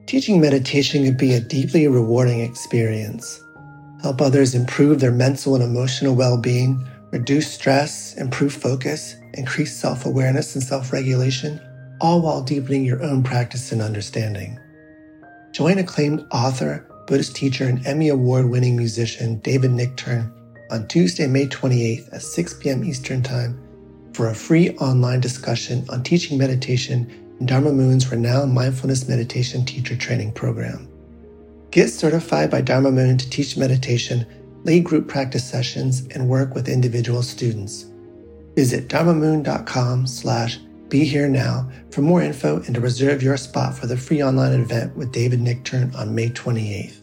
Teaching meditation can be a deeply rewarding experience. Help others improve their mental and emotional well-being, reduce stress, improve focus, increase self-awareness and self-regulation, all while deepening your own practice and understanding. Join acclaimed author, Buddhist teacher, and Emmy Award-winning musician David Nichtern on Tuesday, May 28th at 6 p.m. Eastern Time for a free online discussion on teaching meditation in Dharma Moon's renowned mindfulness meditation teacher training program. Get certified by Dharma Moon to teach meditation, lead group practice sessions, and work with individual students. Visit dharmamoon.com/BeHereNow for more info and to reserve your spot for the free online event with David Nichtern on May 28th.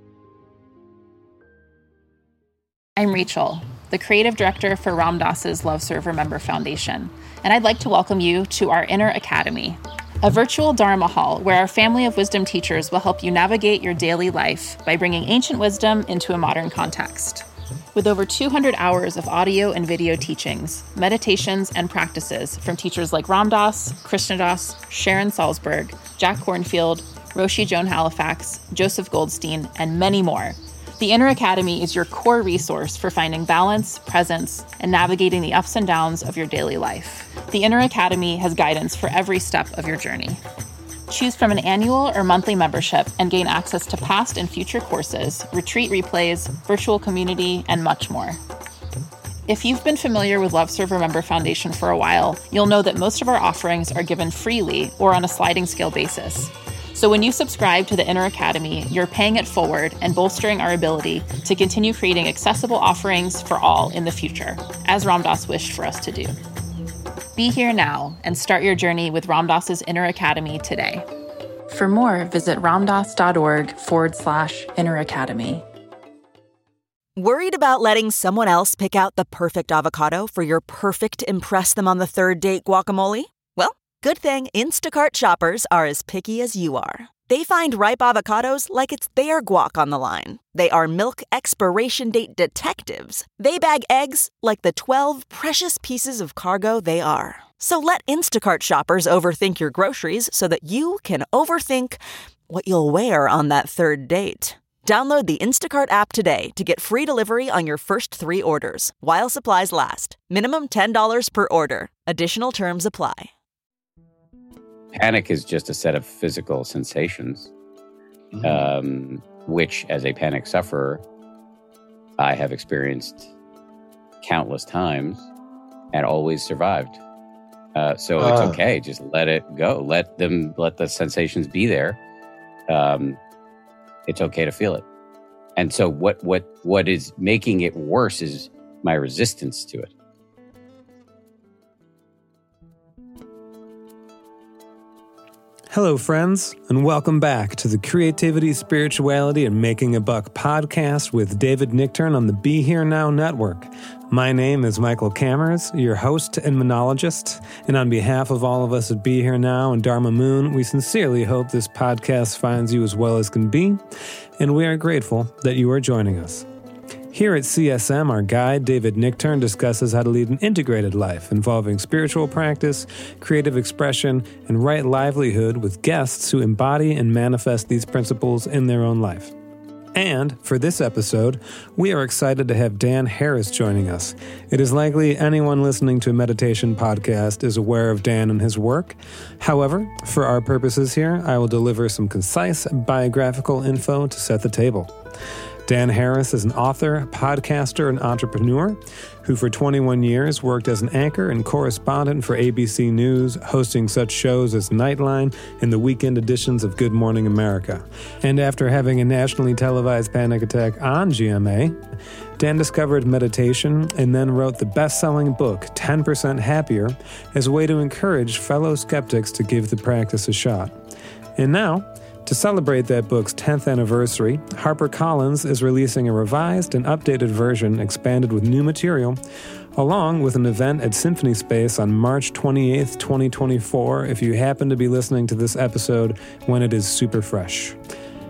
I'm Rachel, the creative director for Ram Dass's Love Serve Remember Foundation, and I'd like to welcome you to our Inner Academy, a virtual Dharma hall where our family of wisdom teachers will help you navigate your daily life by bringing ancient wisdom into a modern context. With over 200 hours of audio and video teachings, meditations, and practices from teachers like Ram Dass, Krishna Das, Sharon Salzberg, Jack Kornfield, Roshi Joan Halifax, Joseph Goldstein, and many more, the Inner Academy is your core resource for finding balance, presence, and navigating the ups and downs of your daily life. The Inner Academy has guidance for every step of your journey. Choose from an annual or monthly membership and gain access to past and future courses, retreat replays, virtual community, and much more. If you've been familiar with Love Serve Remember Foundation for a while, you'll know that most of our offerings are given freely or on a sliding scale basis. So when you subscribe to the Inner Academy, you're paying it forward and bolstering our ability to continue creating accessible offerings for all in the future, as Ram Dass wished for us to do. Be here now and start your journey with Ram Dass's Inner Academy today. For more, visit ramdass.org/Inner Academy. Worried about letting someone else pick out the perfect avocado for your perfect impress them on the third date guacamole? Well, good thing Instacart shoppers are as picky as you are. They find ripe avocados like it's their guac on the line. They are milk expiration date detectives. They bag eggs like the 12 precious pieces of cargo they are. So let Instacart shoppers overthink your groceries so that you can overthink what you'll wear on that third date. Download the Instacart app today to get free delivery on your first 3 orders, while supplies last. Minimum $10 per order. Additional terms apply. Panic is just a set of physical sensations, which, as a panic sufferer, I have experienced countless times and always survived. So it's okay. Just let it go. Let the sensations be there. It's okay to feel it. And so what is making it worse is my resistance to it. Hello, friends, and welcome back to the Creativity, Spirituality, and Making a Buck podcast with David Nichtern on the Be Here Now Network. My name is Michael Cammers, your host and monologist, and on behalf of all of us at Be Here Now and Dharma Moon, we sincerely hope this podcast finds you as well as can be, and we are grateful that you are joining us. Here at CSM, our guide, David Nichtern, discusses how to lead an integrated life involving spiritual practice, creative expression, and right livelihood with guests who embody and manifest these principles in their own life. And for this episode, we are excited to have Dan Harris joining us. It is likely anyone listening to a meditation podcast is aware of Dan and his work. However, for our purposes here, I will deliver some concise biographical info to set the table. Dan Harris is an author, podcaster, and entrepreneur who for 21 years worked as an anchor and correspondent for ABC News, hosting such shows as Nightline and the weekend editions of Good Morning America. And after having a nationally televised panic attack on GMA, Dan discovered meditation and then wrote the best-selling book, 10% Happier, as a way to encourage fellow skeptics to give the practice a shot. And now, to celebrate that book's 10th anniversary, HarperCollins is releasing a revised and updated version expanded with new material, along with an event at Symphony Space on March 28th, 2024, if you happen to be listening to this episode when it is super fresh.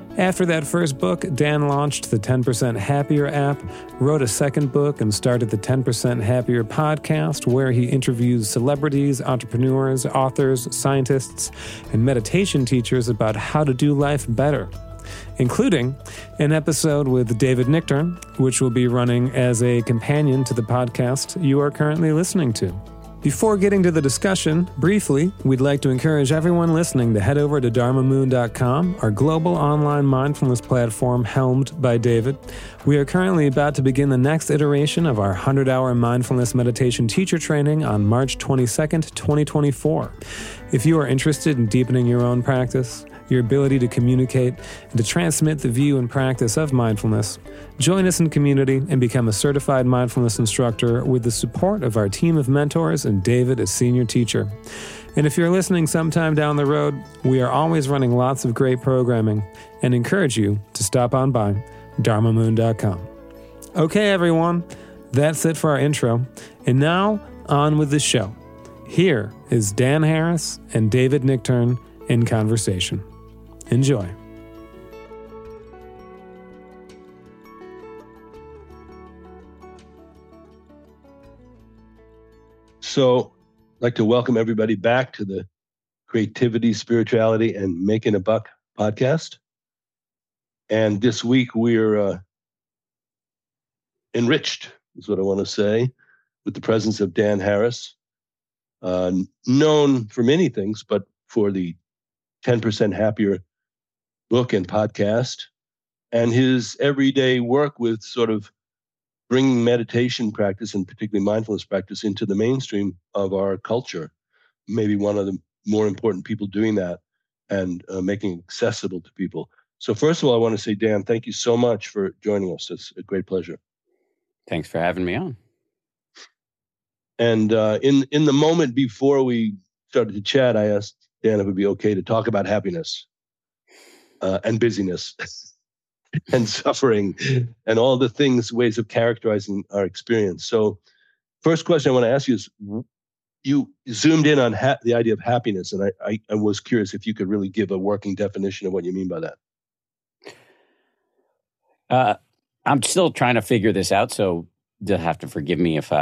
After that first book, Dan launched the 10% Happier app, wrote a second book, and started the 10% Happier podcast, where he interviews celebrities, entrepreneurs, authors, scientists, and meditation teachers about how to do life better, including an episode with David Nichtern, which will be running as a companion to the podcast you are currently listening to. Before getting to the discussion, briefly, we'd like to encourage everyone listening to head over to dharmamoon.com, our global online mindfulness platform helmed by David. We are currently about to begin the next iteration of our 100-hour mindfulness meditation teacher training on March 22nd, 2024. If you are interested in deepening your own practice, your ability to communicate, and to transmit the view and practice of mindfulness, join us in community and become a certified mindfulness instructor with the support of our team of mentors and David as senior teacher. And if you're listening sometime down the road, we are always running lots of great programming and encourage you to stop on by dharmamoon.com. Okay, everyone, that's it for our intro. And now, on with the show. Here is Dan Harris and David Nichtern in conversation. Enjoy. So I'd like to welcome everybody back to the Creativity, Spirituality, and Making a Buck podcast. And this week we're enriched, is what I want to say, with the presence of Dan Harris, known for many things, but for the 10% Happier book and podcast, and his everyday work with sort of bringing meditation practice and particularly mindfulness practice into the mainstream of our culture. Maybe one of the more important people doing that and making it accessible to people. So first of all, I want to say, Dan, thank you so much for joining us. It's a great pleasure. Thanks for having me on. And in the moment before we started to chat, I asked Dan if it would be okay to talk about happiness and busyness and suffering and all the things, ways of characterizing our experience. So first question I want to ask you is, you zoomed in on the idea of happiness, and I was curious if you could really give a working definition of what you mean by that. I'm still trying to figure this out, so you'll have to forgive me if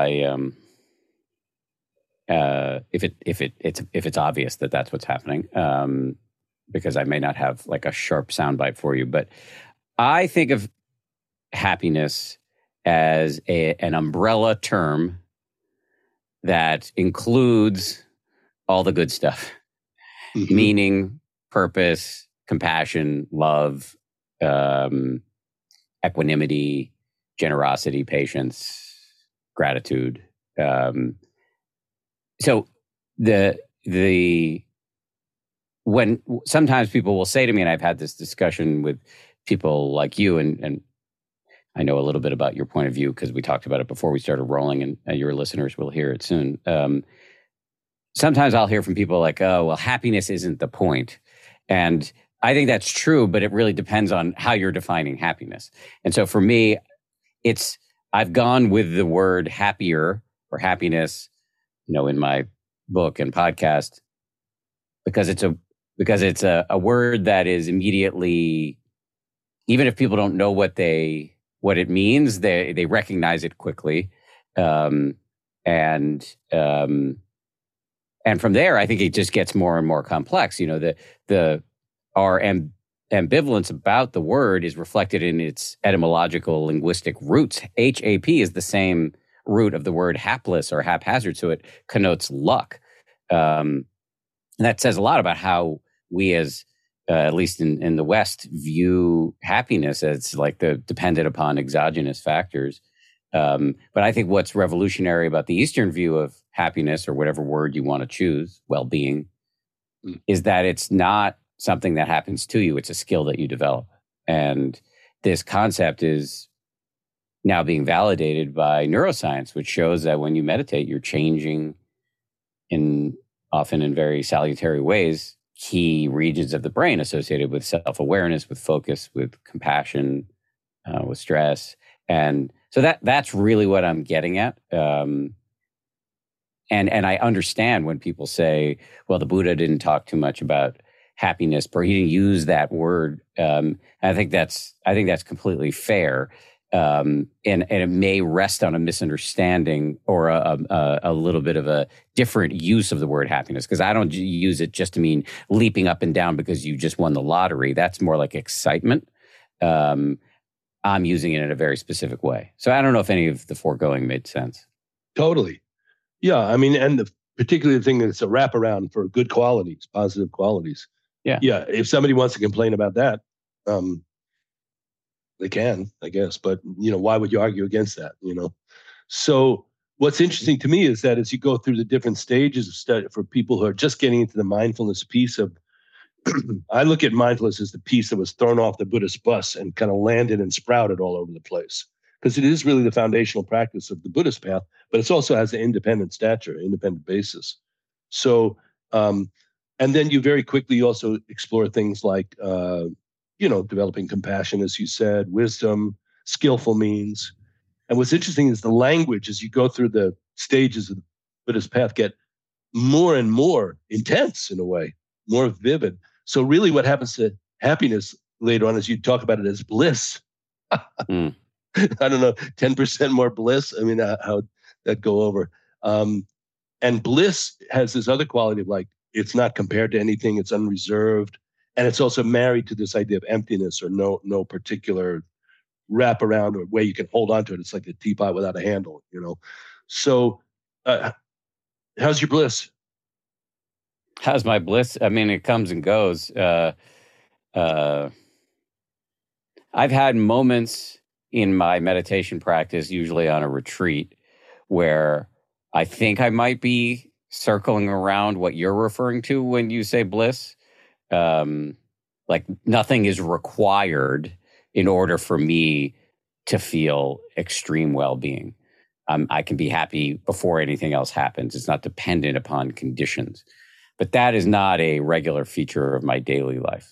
it's obvious that that's what's happening, because I may not have like a sharp soundbite for you. But I think of happiness as an umbrella term that includes all the good stuff: meaning, purpose, compassion, love, equanimity, generosity, patience, gratitude. So when sometimes people will say to me, and I've had this discussion with people like you, and I know a little bit about your point of view because we talked about it before we started rolling, and your listeners will hear it soon. Sometimes I'll hear from people like, oh, well, happiness isn't the point. And I think that's true, but it really depends on how you're defining happiness. And so for me, I've gone with the word happier or happiness, in my book and podcast, because it's a word that is immediately, even if people don't know what it means, they recognize it quickly, and from there, I think it just gets more and more complex. Our ambivalence about the word is reflected in its etymological linguistic roots. HAP is the same root of the word hapless or haphazard, so it connotes luck. And that says a lot about how we, as at least in the West, view happiness as like the dependent upon exogenous factors. But I think what's revolutionary about the Eastern view of happiness, or whatever word you want to choose, well-being, is that it's not something that happens to you. It's a skill that you develop. And this concept is now being validated by neuroscience, which shows that when you meditate, you're changing often in very salutary ways, key regions of the brain associated with self-awareness, with focus, with compassion, with stress. And so that's really what I'm getting at. And I understand when people say, well, the Buddha didn't talk too much about happiness, or he didn't use that word. I think that's completely fair. And it may rest on a misunderstanding or a little bit of a different use of the word happiness, because I don't use it just to mean leaping up and down because you just won the lottery. That's more like excitement. I'm using it in a very specific way. So I don't know if any of the foregoing made sense. Totally. Yeah. I mean, and the particular thing that it's a wraparound for good qualities, positive qualities. Yeah. Yeah. If somebody wants to complain about that, they can, I guess. But, why would you argue against that? So what's interesting to me is that as you go through the different stages of study for people who are just getting into the mindfulness piece of, I look at mindfulness as the piece that was thrown off the Buddhist bus and kind of landed and sprouted all over the place. Because it is really the foundational practice of the Buddhist path, but it also has an independent stature, independent basis. So, and then you very quickly also explore things like, developing compassion, as you said, wisdom, skillful means. And what's interesting is the language, as you go through the stages of the Buddhist path, get more and more intense in a way, more vivid. So really what happens to happiness later on is you talk about it as bliss. I don't know, 10% more bliss. I mean, how that go over. And bliss has this other quality of like, it's not compared to anything. It's unreserved. And it's also married to this idea of emptiness or no particular wraparound or way you can hold on to it. It's like a teapot without a handle, So how's your bliss? How's my bliss? I mean, it comes and goes. I've had moments in my meditation practice, usually on a retreat, where I think I might be circling around what you're referring to when you say bliss. Like nothing is required in order for me to feel extreme well-being. I can be happy before anything else happens. It's not dependent upon conditions. But that is not a regular feature of my daily life.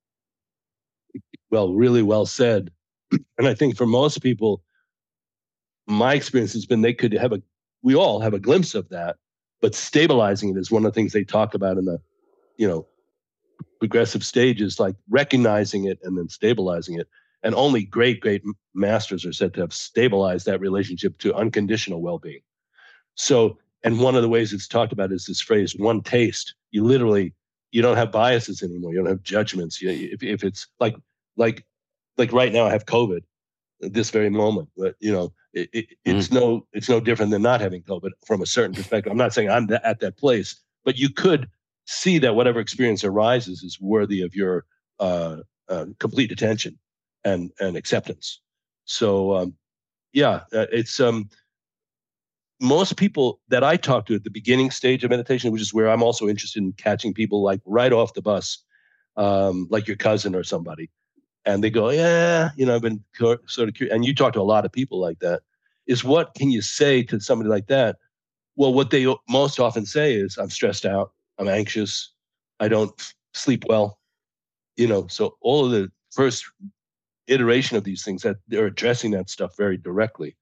Well, really well said. And I think for most people, my experience has been we all have a glimpse of that, but stabilizing it is one of the things they talk about in the, progressive stages, like recognizing it and then stabilizing it. And only great masters are said to have stabilized that relationship to unconditional well-being. So, and one of the ways it's talked about is this phrase, one taste. You don't have biases anymore. You don't have judgments. If it's like right now I have COVID at this very moment, but it's no different than not having COVID from a certain perspective. I'm not saying I'm at that place, but you could see that whatever experience arises is worthy of your complete attention and acceptance. So, it's most people that I talk to at the beginning stage of meditation, which is where I'm also interested in catching people like right off the bus, like your cousin or somebody. And they go, I've been sort of curious. And you talk to a lot of people like that. Is what can you say to somebody like that? Well, what they most often say is, I'm stressed out. I'm anxious. I don't sleep well. So all of the first iteration of these things that they're addressing that stuff very directly.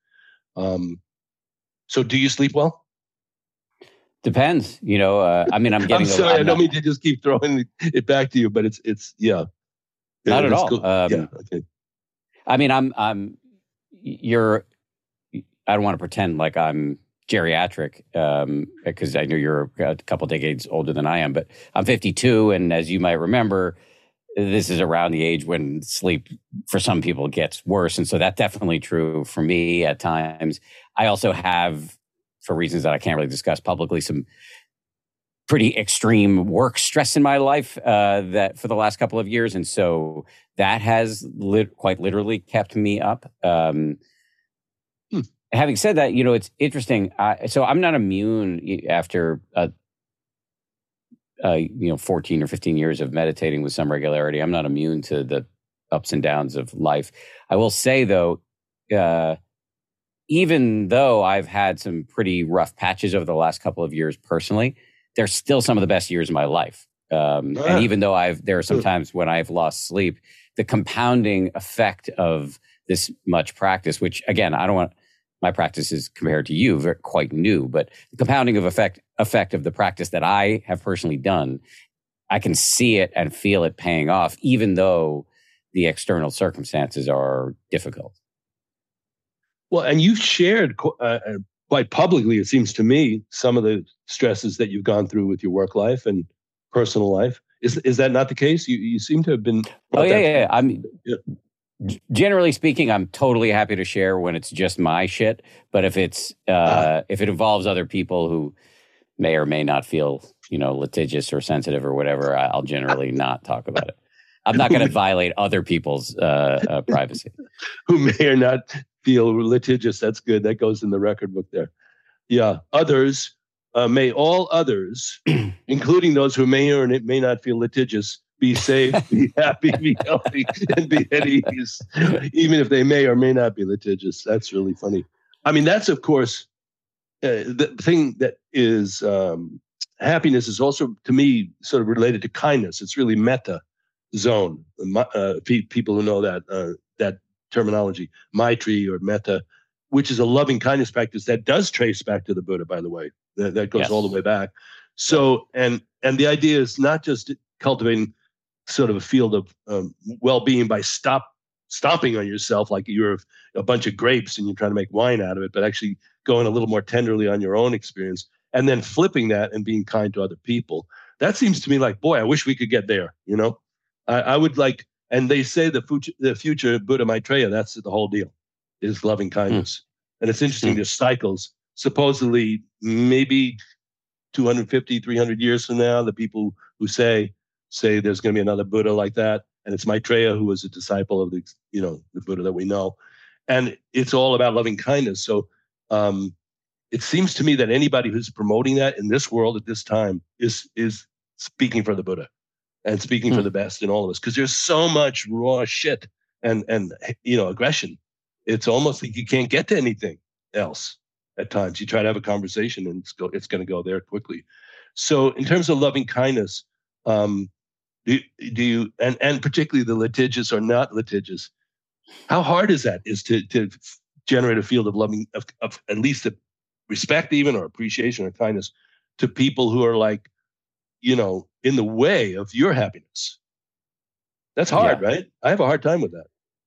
So do you sleep well? Depends. I mean, I'm getting. I'm sorry, I don't mean to just keep throwing it back to you, but it's yeah. Not at all. Cool. Okay. I mean, I don't want to pretend like I'm geriatric because I know you're a couple decades older than I am, but I'm 52. And as you might remember, this is around the age when sleep for some people gets worse. And so that's definitely true for me at times. I also have, for reasons that I can't really discuss publicly, some pretty extreme work stress in my life that for the last couple of years. And so that has quite literally kept me up. Having said that, it's interesting. So I'm not immune after 14 or 15 years of meditating with some regularity. I'm not immune to the ups and downs of life. I will say, though, even though I've had some pretty rough patches over the last couple of years personally, they're still some of the best years of my life. And even though there are some times when I've lost sleep, the compounding effect of this much practice, which again, my practice is compared to you, quite new, but the compounding of effect of the practice that I have personally done, I can see it and feel it paying off, even though the external circumstances are difficult. Well, and you've shared quite publicly, it seems to me, some of the stresses that you've gone through with your work life and personal life. Is that not the case? You seem to have been. Oh yeah. Generally speaking, I'm totally happy to share when it's just my shit. But if it's if it involves other people who may or may not feel, litigious or sensitive or whatever, I'll generally not talk about it. I'm not going to violate other people's privacy. Who may or not feel litigious. That's good. That goes in the record book there. Yeah. Others, may all others, including those who may or may not feel litigious, be safe, be happy, be healthy, and be at ease, even if they may or may not be litigious. That's really funny. I mean, that's, of course, the thing that is happiness is also, to me, sort of related to kindness. It's really metta zone. People who know that terminology, Maitri or metta, which is a loving kindness practice that does trace back to the Buddha, by the way. That goes all the way back. So, and the idea is not just cultivating sort of a field of well-being by stomping on yourself like you're a bunch of grapes and you're trying to make wine out of it, but actually going a little more tenderly on your own experience and then flipping that and being kind to other people. That seems to me like, boy, I wish we could get there. I would like, and they say the future Buddha Maitreya, that's the whole deal, is loving kindness. And it's interesting, there's cycles. Supposedly, maybe 250, 300 years from now, the people who say there's going to be another Buddha like that, and it's Maitreya who was a disciple of the Buddha that we know, and it's all about loving kindness. So it seems to me that anybody who's promoting that in this world at this time is speaking for the Buddha and speaking for the best in all of us, because there's so much raw shit and aggression. It's almost like you can't get to anything else. At times, you try to have a conversation, and it's going to go there quickly. So, in terms of loving kindness, do you and particularly the litigious or not litigious, how hard is that? Is to generate a field of loving, of at least a respect, even, or appreciation or kindness to people who are like, in the way of your happiness. That's hard, right? I have a hard time with that.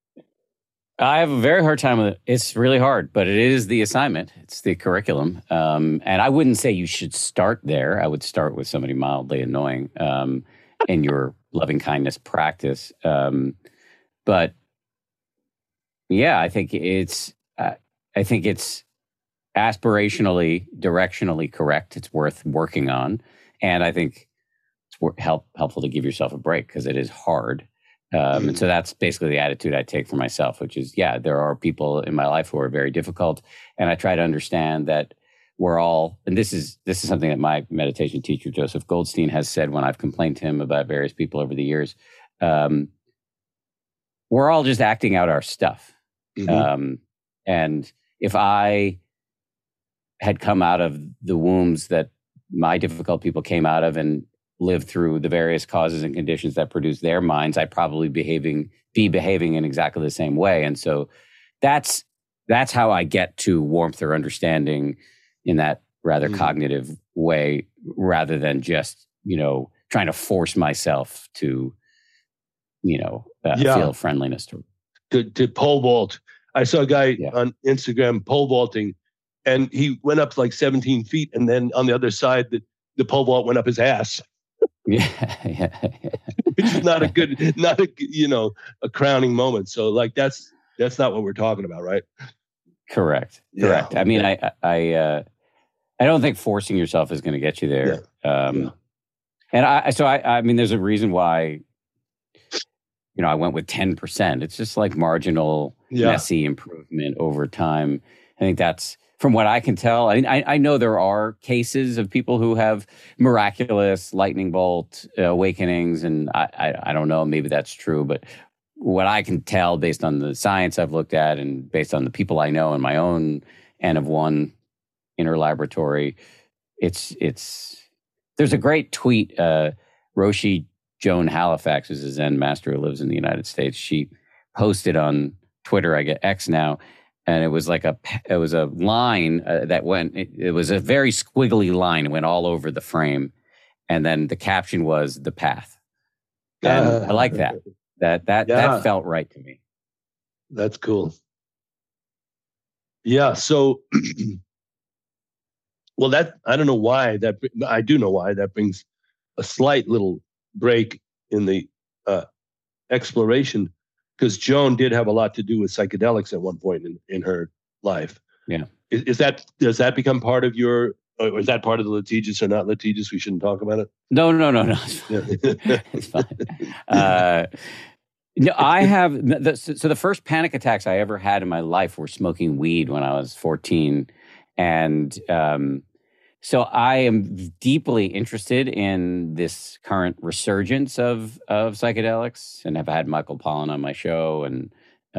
I have a very hard time with it. It's really hard, but it is the assignment. It's the curriculum. And I wouldn't say you should start there. I would start with somebody mildly annoying in your loving kindness practice. But yeah, I think it's aspirationally, directionally correct. It's worth working on. And I think it's helpful to give yourself a break because it is hard. And so that's basically the attitude I take for myself, which is, there are people in my life who are very difficult. And I try to understand that we're all, and this is something that my meditation teacher, Joseph Goldstein, has said when I've complained to him about various people over the years. We're all just acting out our stuff. And if I had come out of the wombs that my difficult people came out of and lived through the various causes and conditions that produce their minds, I'd probably be behaving in exactly the same way. And so that's how I get to warmth or understanding in that rather cognitive way, rather than just, trying to force myself to, feel friendliness to pole vault. I saw a guy on Instagram pole vaulting, and he went up like 17 feet, and then on the other side, the pole vault went up his ass. Yeah. Which is not a crowning moment. So like that's not what we're talking about, right? Correct. I mean, I don't think forcing yourself is going to get you there. And I mean, there's a reason why, I went with 10%. It's just like marginal, messy improvement over time. I think that's, from what I can tell, I know there are cases of people who have miraculous lightning bolt awakenings, and I don't know, maybe that's true, but what I can tell based on the science I've looked at and based on the people I know in my own N of one inner laboratory, there's a great tweet, Roshi Joan Halifax, who's a Zen master who lives in the United States. She posted on Twitter, I get X now, and it was like a line that went, it was a very squiggly line. It went all over the frame. And then the caption was "The Path," and I like that. That felt right to me. That's cool. Yeah. So, well, I don't know why that. I do know why that brings a slight little break in the exploration, because Joan did have a lot to do with psychedelics at one point in her life. Yeah. Does that become part of your, or is that part of the litigious or not litigious? We shouldn't talk about it. No. It's fine. No, I have. So the first panic attacks I ever had in my life were smoking weed when I was 14, and so I am deeply interested in this current resurgence of psychedelics, and I've had Michael Pollan on my show, and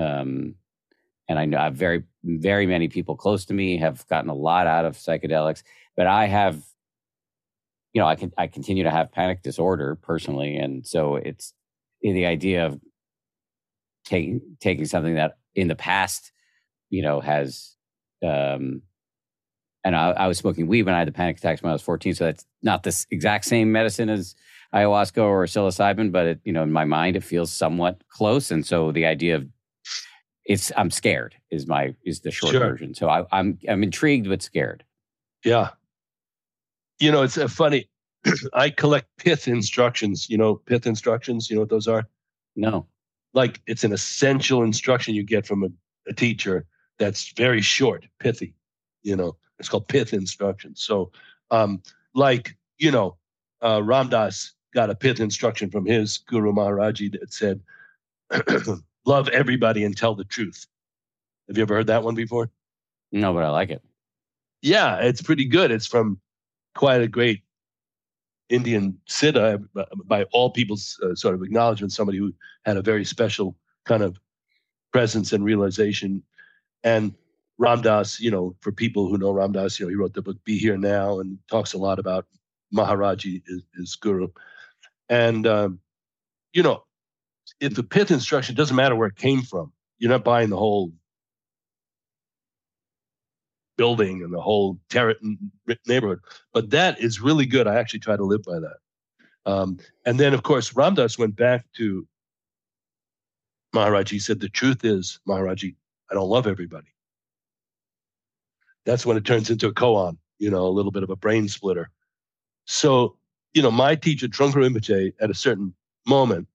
I know I've very, very many people close to me have gotten a lot out of psychedelics, but I have, I continue to have panic disorder personally, and so it's the idea of taking something that in the past, has, and I was smoking weed when I had the panic attacks when I was 14. So that's not the exact same medicine as ayahuasca or psilocybin, but it, in my mind, it feels somewhat close. And so the idea of I'm scared is the short version. So I'm intrigued but scared. Yeah. It's funny. I collect PITH instructions. PITH instructions. You know what those are? No. Like it's an essential instruction you get from a teacher that's very short, pithy. It's called PITH instructions. So, Ram Dass got a PITH instruction from his Guru Maharaji that said, love everybody and tell the truth. Have you ever heard that one before? No, but I like it. Yeah, it's pretty good. It's from quite a great Indian Siddha, by all people's sort of acknowledgement, somebody who had a very special kind of presence and realization. And Ram Dass, for people who know Ram Dass, he wrote the book Be Here Now and talks a lot about Maharaji, his guru. And, if the PITH instruction, doesn't matter where it came from. You're not buying the whole building and the whole neighborhood. But that is really good. I actually try to live by that. And then, of course, Ram Dass went back to Maharaji. He said, the truth is, Maharaji, I don't love everybody. That's when it turns into a koan, a little bit of a brain splitter. So, my teacher, Trungpa Rinpoche, at a certain moment,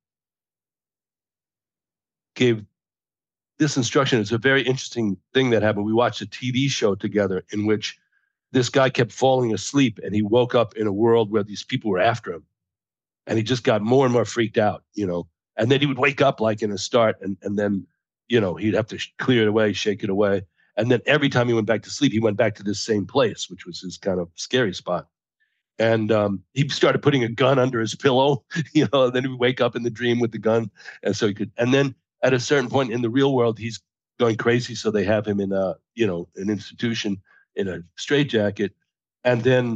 gave this instruction. It's a very interesting thing that happened. We watched a TV show together in which this guy kept falling asleep, and he woke up in a world where these people were after him. And he just got more and more freaked out, and then he would wake up like in a start, and then, he'd have to clear it away, shake it away. And then every time he went back to sleep, he went back to this same place, which was his kind of scary spot. And he started putting a gun under his pillow, and then he'd wake up in the dream with the gun. And so he could, and then at a certain point in the real world, he's going crazy. So they have him in an institution in a straitjacket. And then,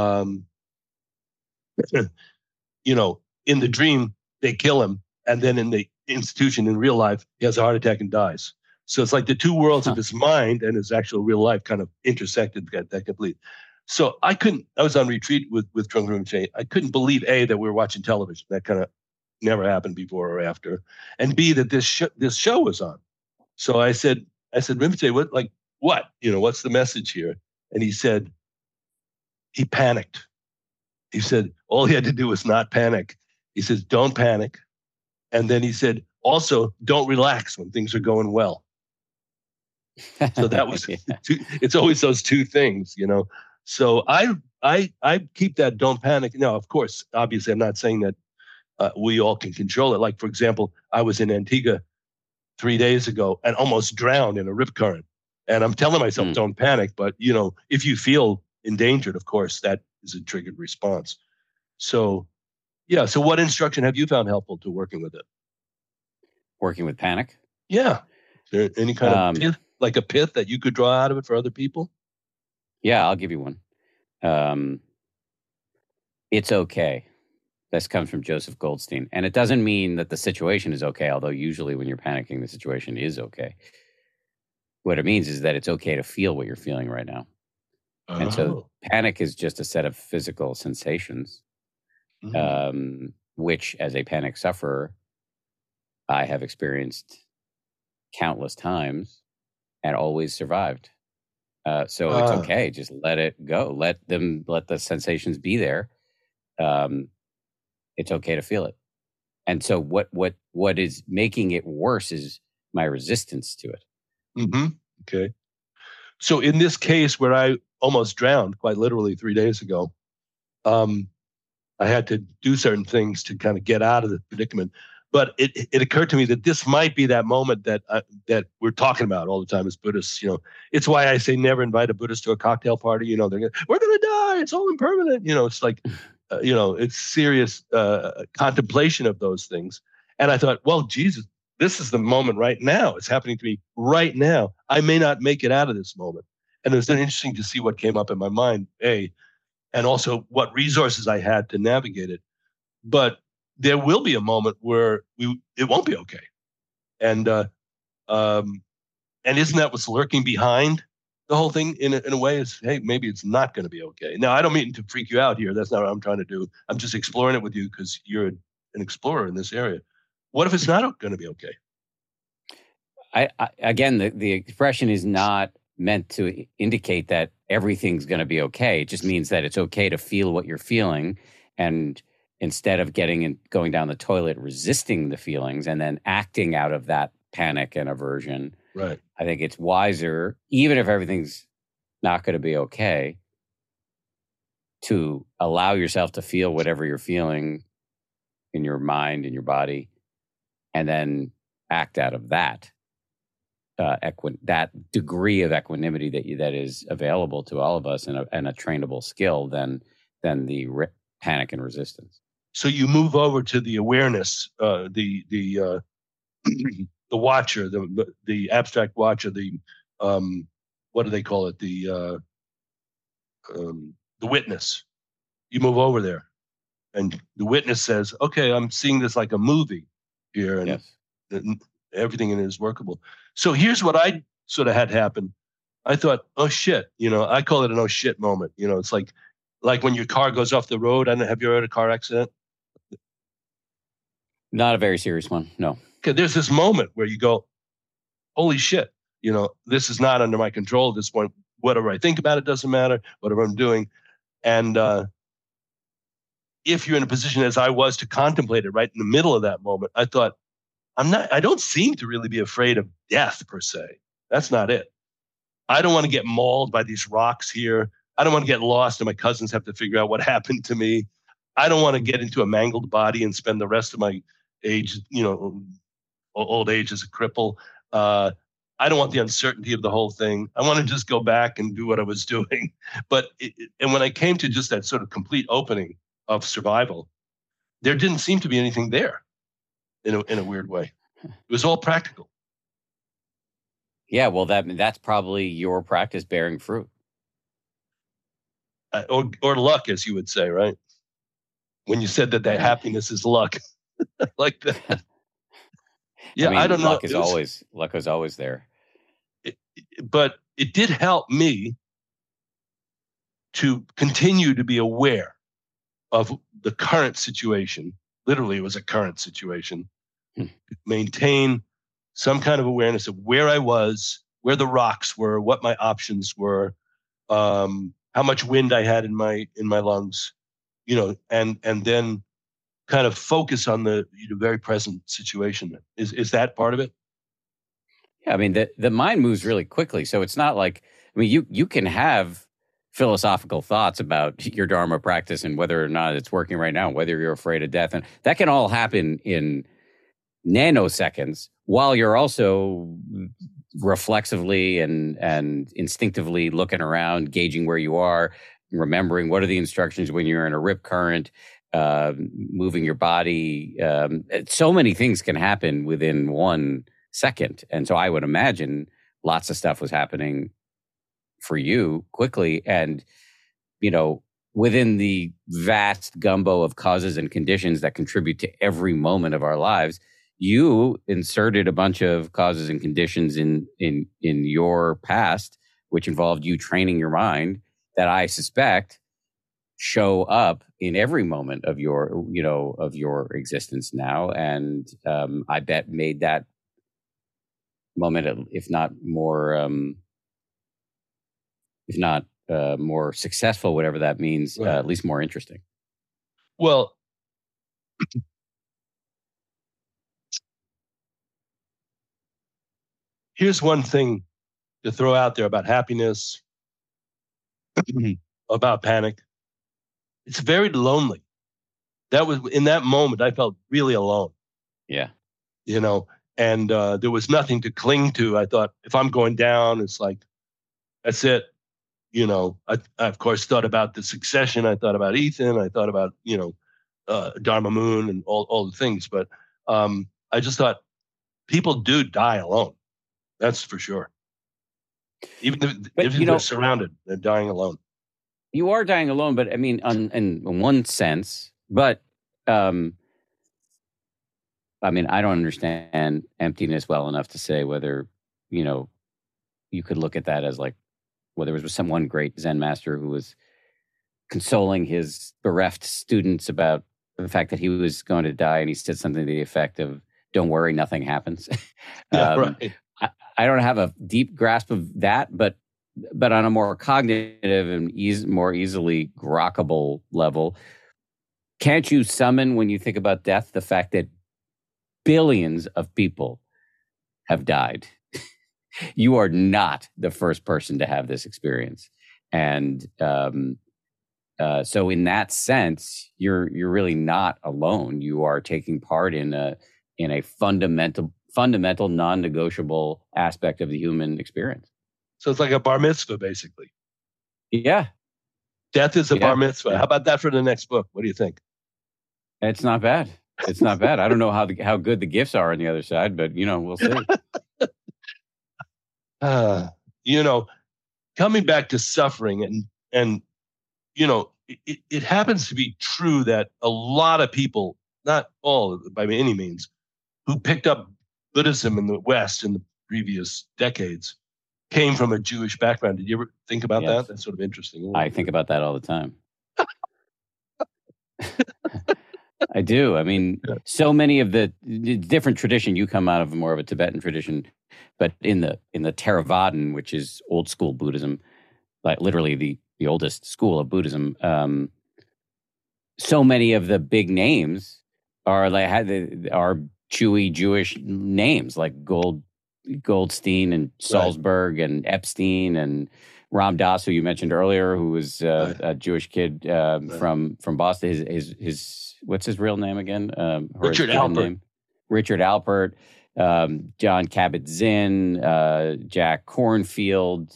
in the dream, they kill him. And then in the institution, in real life, he has a heart attack and dies. So it's like the two worlds of his mind and his actual real life kind of intersected that complete. So I was on retreat with Trungpa Rinpoche. I couldn't believe, A, that we were watching television. That kind of never happened before or after. And B, that this show was on. So I said, Rinpoche, what? What's the message here? And he said, he panicked. He said, all he had to do was not panic. He says, don't panic. And then he said, also, don't relax when things are going well. So that was, it's always those two things, So I keep that don't panic. Now, of course, obviously, I'm not saying that we all can control it. Like, for example, I was in Antigua 3 days ago and almost drowned in a rip current. And I'm telling myself, don't panic. But, if you feel endangered, of course, that is a triggered response. So, yeah. So what instruction have you found helpful to working with it? Working with panic? Yeah. Is there any kind of pith, like a pith that you could draw out of it for other people? Yeah, I'll give you one. It's okay. This comes from Joseph Goldstein. And it doesn't mean that the situation is okay, although usually when you're panicking, the situation is okay. What it means is that it's okay to feel what you're feeling right now. And so panic is just a set of physical sensations. which as a panic sufferer, I have experienced countless times and always survived. So it's okay. Just let it go. Let the sensations be there. It's okay to feel it. And so what is making it worse is my resistance to it. Mm-hmm. Okay. So in this case where I almost drowned, quite literally 3 days ago, I had to do certain things to kind of get out of the predicament. But it occurred to me that this might be that moment that we're talking about all the time as Buddhists. It's why I say never invite a Buddhist to a cocktail party. We're going to die. It's all impermanent. It's like, it's serious contemplation of those things. And I thought, well, Jesus, this is the moment right now. It's happening to me right now. I may not make it out of this moment. And it was interesting to see what came up in my mind, and also what resources I had to navigate it. But there will be a moment where it won't be okay. And isn't that what's lurking behind the whole thing in a way is, hey, maybe it's not going to be okay. Now, I don't mean to freak you out here. That's not what I'm trying to do. I'm just exploring it with you because you're an explorer in this area. What if it's not going to be okay? Again, the expression is not meant to indicate that everything's going to be okay. It just means that it's okay to feel what you're feeling, and instead of going down the toilet, resisting the feelings and then acting out of that panic and aversion. Right. I think it's wiser, even if everything's not going to be okay, to allow yourself to feel whatever you're feeling in your mind, in your body, and then act out of that. That degree of equanimity that is available to all of us, and a trainable skill than the panic and resistance. So you move over to the awareness, the watcher, the abstract watcher, the what do they call it? The witness. You move over there, and the witness says, "Okay, I'm seeing this like a movie here, and yes. Everything in it is workable." So here's what I sort of had happen. I thought, oh shit, I call it an oh shit moment. It's like when your car goes off the road. Have you ever had a car accident? Not a very serious one, no. Okay, there's this moment where you go, holy shit, this is not under my control at this point. Whatever I think about it doesn't matter, whatever I'm doing. And if you're in a position as I was to contemplate it right in the middle of that moment, I thought, I don't seem to really be afraid of death per se. That's not it. I don't want to get mauled by these rocks here. I don't want to get lost and my cousins have to figure out what happened to me. I don't want to get into a mangled body and spend the rest of my age, old age as a cripple. I don't want the uncertainty of the whole thing. I want to just go back and do what I was doing. And when I came to just that sort of complete opening of survival, there didn't seem to be anything there in a weird way. It was all practical. Yeah, well, that's probably your practice bearing fruit. Or luck, as you would say, right? When you said that happiness is luck. Like that. Yeah, I don't know. Luck is always there. But it did help me to continue to be aware of the current situation. Literally, it was a current situation. Maintain some kind of awareness of where I was, where the rocks were, what my options were, how much wind I had in my lungs, and then kind of focus on the very present situation. Is that part of it? Yeah, I mean, the mind moves really quickly, so it's not like, you can have philosophical thoughts about your Dharma practice and whether or not it's working right now, whether you're afraid of death, and that can all happen in nanoseconds while you're also reflexively and instinctively looking around, gauging where you are, remembering what are the instructions when you're in a rip current, moving your body. So many things can happen within 1 second. And so I would imagine lots of stuff was happening for you quickly. And, within the vast gumbo of causes and conditions that contribute to every moment of our lives, you inserted a bunch of causes and conditions in your past, which involved you training your mind, that I suspect show up in every moment of your, of your existence now. And I bet made that moment, if not more successful, whatever that means, Right. at least more interesting. Well, here's one thing to throw out there about happiness, about panic. It's very lonely. That was in that moment, I felt really alone. Yeah. And there was nothing to cling to. I thought, if I'm going down, it's like, that's it. I of course thought about the Succession. I thought about Ethan. I thought about, Dharma Moon and all the things. But I just thought people do die alone. That's for sure. Even if they're surrounded, they're dying alone. You are dying alone, but I mean, in one sense, but I mean, I don't understand emptiness well enough to say whether, you could look at that as like, well, there was some one great Zen master who was consoling his bereft students about the fact that he was going to die, and he said something to the effect of, "Don't worry, nothing happens." Right. I don't have a deep grasp of that, but on a more cognitive and more easily grokkable level, can't you summon, when you think about death, the fact that billions of people have died? You are not the first person to have this experience, and so in that sense, you're really not alone. You are taking part in a fundamental, non-negotiable aspect of the human experience. So it's like a bar mitzvah, basically. Yeah. Death is a bar mitzvah. Yeah. How about that for the next book? What do you think? It's not bad. It's not bad. I don't know how good the gifts are on the other side, but we'll see. Coming back to suffering and it happens to be true that a lot of people, not all by any means, who picked up Buddhism in the West in the previous decades came from a Jewish background. Did you ever think about that? That's sort of interesting. I think about that all the time. I do. I mean, so many of the different tradition, you come out of more of a Tibetan tradition, but in the Theravadan, which is old school Buddhism, like literally the oldest school of Buddhism, so many of the big names are Chewy Jewish names, like Goldstein and Salzburg and Epstein and Ram Dass, who you mentioned earlier, who was a Jewish kid from Boston. His what's his real name again? Richard Alpert. Richard Alpert, John Kabat-Zinn, Jack Kornfield,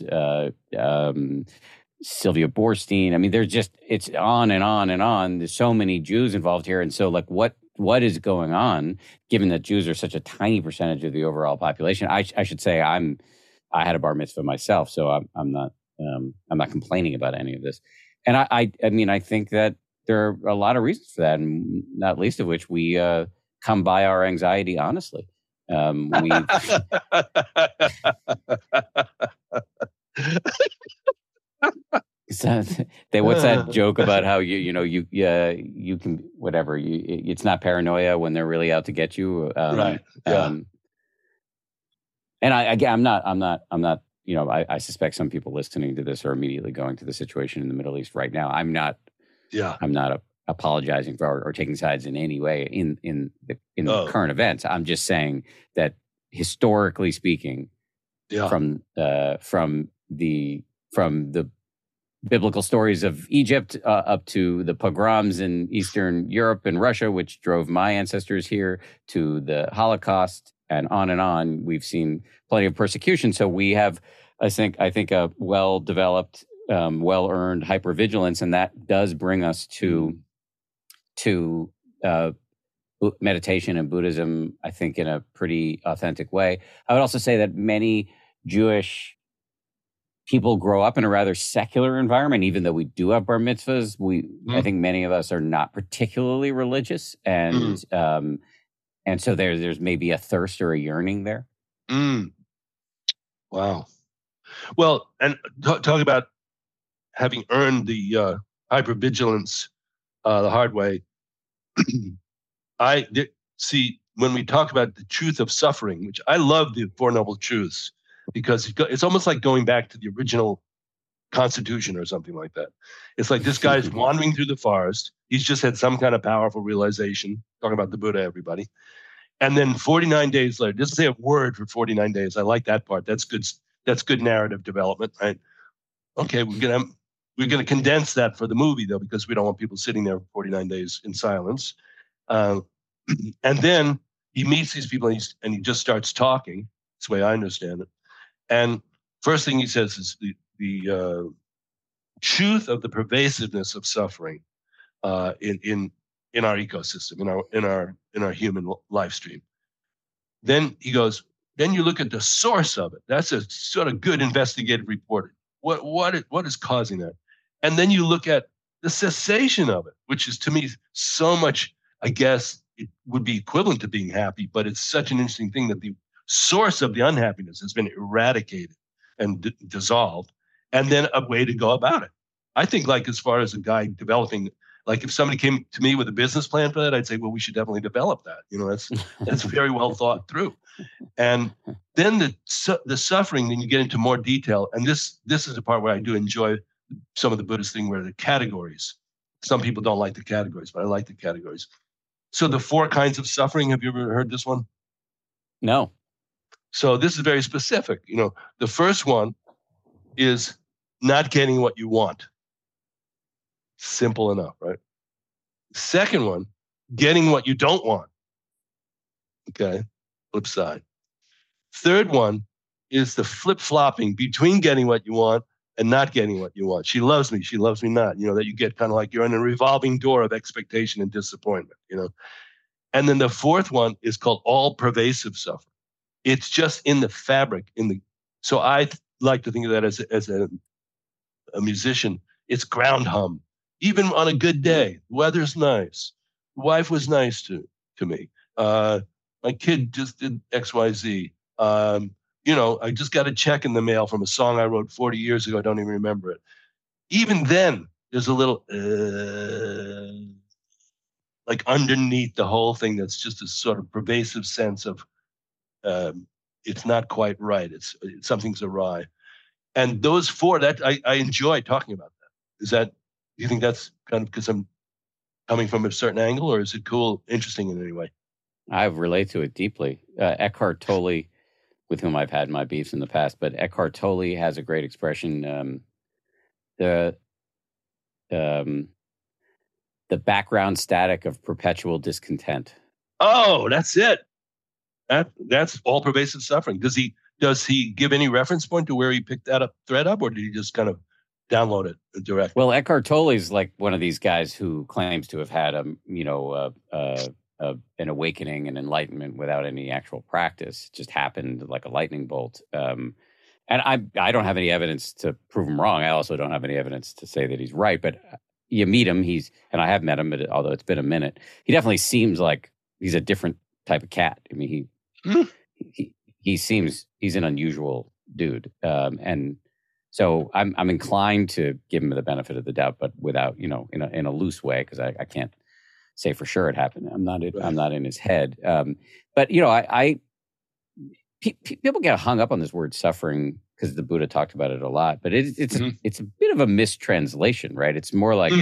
Sylvia Boorstein. I mean, it's on and on and on. There's so many Jews involved here, and so like what is going on? Given that Jews are such a tiny percentage of the overall population, I should say I had a bar mitzvah myself, so I'm not complaining about any of this. And I mean, I think that there are a lot of reasons for that, and not least of which we come by our anxiety honestly. What's that joke about how you can whatever it's not paranoia when they're really out to get you, right? Yeah. And I'm not. I suspect some people listening to this are immediately going to the situation in the Middle East right now. I'm not. Yeah. I'm not apologizing for or taking sides in any way in the current events. I'm just saying that historically speaking, from the biblical stories of Egypt up to the pogroms in Eastern Europe and Russia, which drove my ancestors here, to the Holocaust and on, we've seen plenty of persecution. So we have, I think a well-developed, well-earned hypervigilance, and that does bring us to meditation and Buddhism, I think, in a pretty authentic way. I would also say that many Jewish people grow up in a rather secular environment, even though we do have bar mitzvahs. I think many of us are not particularly religious, and so there's maybe a thirst or a yearning there. Wow. Well, and talk about having earned the hypervigilance the hard way. See, when we talk about the truth of suffering, which I love the Four Noble Truths, because it's almost like going back to the original Constitution or something like that. It's like this guy's wandering through the forest. He's just had some kind of powerful realization, talking about the Buddha, everybody. And then 49 days later, doesn't say a word for 49 days. I like that part. That's good. That's good narrative development, right? Okay, we're gonna condense that for the movie though, because we don't want people sitting there for 49 days in silence. And then he meets these people and he just starts talking. That's the way I understand it. And first thing he says is the truth of the pervasiveness of suffering in our ecosystem, in our human life stream. Then he goes, then you look at the source of it. That's a sort of good investigative report. What is causing that? And then you look at the cessation of it, which is to me so much, I guess it would be equivalent to being happy, but it's such an interesting thing that the source of the unhappiness has been eradicated and dissolved, and then a way to go about it. I think, like, as far as a guy developing, like, if somebody came to me with a business plan for that, I'd say, well, we should definitely develop that. That's very well thought through. And then the suffering, then you get into more detail. And this is the part where I do enjoy some of the Buddhist thing, where the categories. Some people don't like the categories, but I like the categories. So the 4 kinds of suffering, have you ever heard this one? No. So this is very specific. The first one is not getting what you want. Simple enough, right? Second one, getting what you don't want. Okay, flip side. Third one is the flip-flopping between getting what you want and not getting what you want. She loves me not. That you get kind of like you're in a revolving door of expectation and disappointment, And then the fourth one is called all-pervasive suffering. It's just in the fabric, so I like to think of that as a musician. It's ground hum. Even on a good day, the weather's nice. The wife was nice to me. My kid just did XYZ. I just got a check in the mail from a song I wrote 40 years ago. I don't even remember it. Even then, there's a little like underneath the whole thing that's just a sort of pervasive sense of it's not quite right. It's something's awry. And those 4, that I enjoy talking about that. Do you think that's kind of because I'm coming from a certain angle, or is it cool, interesting in any way? I relate to it deeply. Eckhart Tolle, with whom I've had my beefs in the past, but Eckhart Tolle has a great expression. The background static of perpetual discontent. Oh, that's it. That's all pervasive suffering. Does he give any reference point to where he picked that thread up, or did he just kind of download it directly? Well, Eckhart Tolle is like one of these guys who claims to have had an awakening and enlightenment without any actual practice. It just happened like a lightning bolt. And I don't have any evidence to prove him wrong. I also don't have any evidence to say that he's right. But you meet him, and I have met him, although it's been a minute. He definitely seems like he's a different type of cat. I mean, he seems he's an unusual dude, and so I'm inclined to give him the benefit of the doubt, but without in a loose way, because I can't say for sure it happened. I'm not in his head. But people get hung up on this word suffering because the Buddha talked about it a lot. But it's a bit of a mistranslation, right? It's more like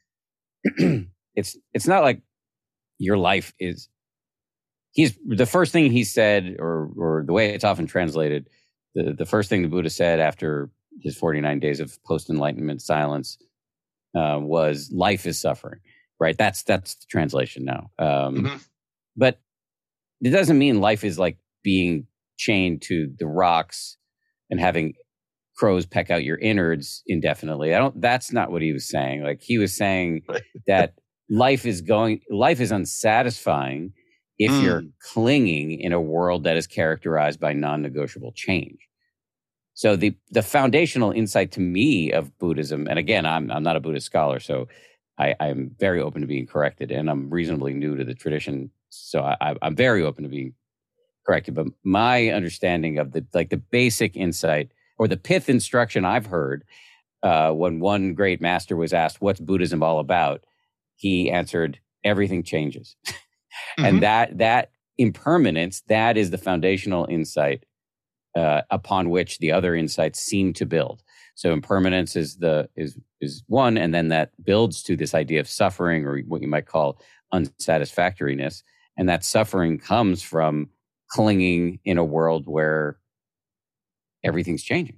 it's not like your life is. He's the first thing he said, or the way it's often translated. The first thing the Buddha said after his 49 days of post-enlightenment silence was life is suffering, right? That's the translation now. But it doesn't mean life is like being chained to the rocks and having crows peck out your innards indefinitely. That's not what he was saying. Like, he was saying that life is unsatisfying if you're clinging in a world that is characterized by non-negotiable change. So the foundational insight to me of Buddhism, and again, I'm not a Buddhist scholar, so I'm very open to being corrected, and I'm reasonably new to the tradition, so I'm very open to being corrected. But my understanding of the basic insight or the pith instruction I've heard when one great master was asked, "What's Buddhism all about?" he answered, "Everything changes." And that impermanence, that is the foundational insight upon which the other insights seem to build. So impermanence is one, and then that builds to this idea of suffering, or what you might call unsatisfactoriness. And that suffering comes from clinging in a world where everything's changing.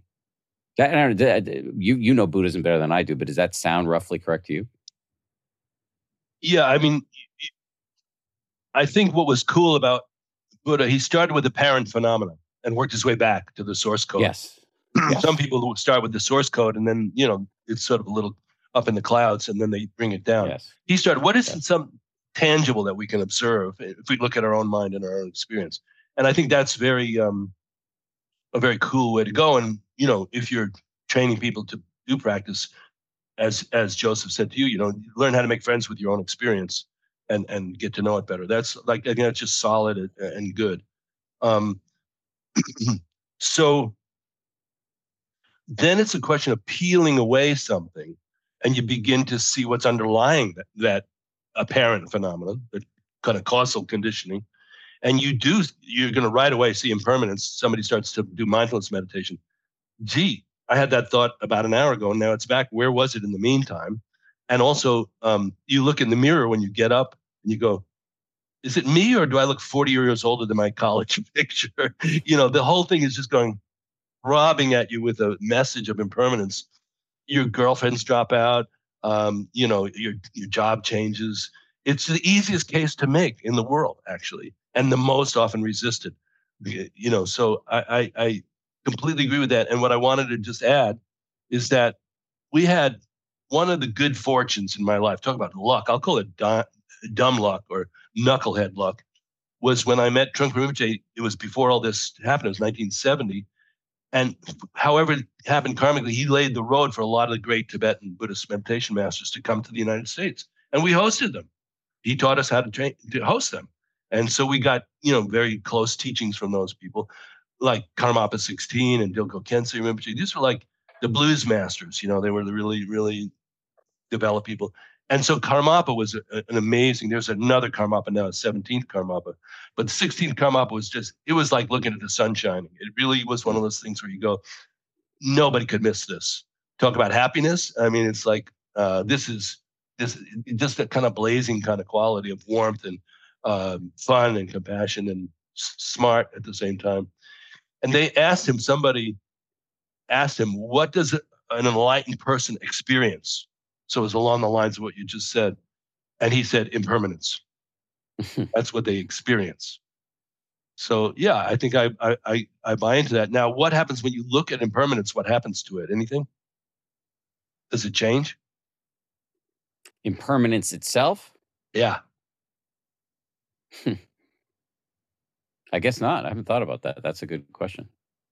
You know Buddhism better than I do, but does that sound roughly correct to you? Yeah, I mean, I think what was cool about Buddha, he started with apparent phenomena and worked his way back to the source code. Yes. Some people who start with the source code and then, it's sort of a little up in the clouds and then they bring it down. Yes. He started, what is some tangible that we can observe if we look at our own mind and our own experience? And I think that's a very cool way to go. And, if you're training people to do practice, as Joseph said to you, learn how to make friends with your own experience and get to know it better. That's I think that's just solid and good. So then it's a question of peeling away something, and you begin to see what's underlying that apparent phenomenon, that kind of causal conditioning. And you're going to right away see impermanence. Somebody starts to do mindfulness meditation. Gee, I had that thought about an hour ago, and now it's back. Where was it in the meantime? And also, you look in the mirror when you get up and you go, is it me, or do I look 40 years older than my college picture? The whole thing is just robbing at you with a message of impermanence. Your girlfriends drop out. Your job changes. It's the easiest case to make in the world, actually, and the most often resisted. So I completely agree with that. And what I wanted to just add is that we had one of the good fortunes in my life. Talk about luck. I'll call it dumb luck or knucklehead luck. Was when I met Trungpa Rinpoche. It was before all this happened. It was 1970. And however it happened karmically, he laid the road for a lot of the great Tibetan Buddhist meditation masters to come to the United States. And we hosted them. He taught us how to host them. And so we got, very close teachings from those people, like Karmapa 16 and Dilgo Khyentse Rinpoche. These were like the blues masters. They were the really, really developed people. And so Karmapa was an amazing, there's another Karmapa now, a 17th Karmapa. But the 16th Karmapa was it was like looking at the sun shining. It really was one of those things where you go, nobody could miss this. Talk about happiness. I mean, it's like, this is just a kind of blazing kind of quality of warmth and fun and compassion and smart at the same time. And somebody asked him, what does an enlightened person experience? So it was along the lines of what you just said. And he said, impermanence. That's what they experience. So, yeah, I think I buy into that. Now, what happens when you look at impermanence? What happens to it? Anything? Does it change? Impermanence itself? Yeah. I guess not. I haven't thought about that. That's a good question.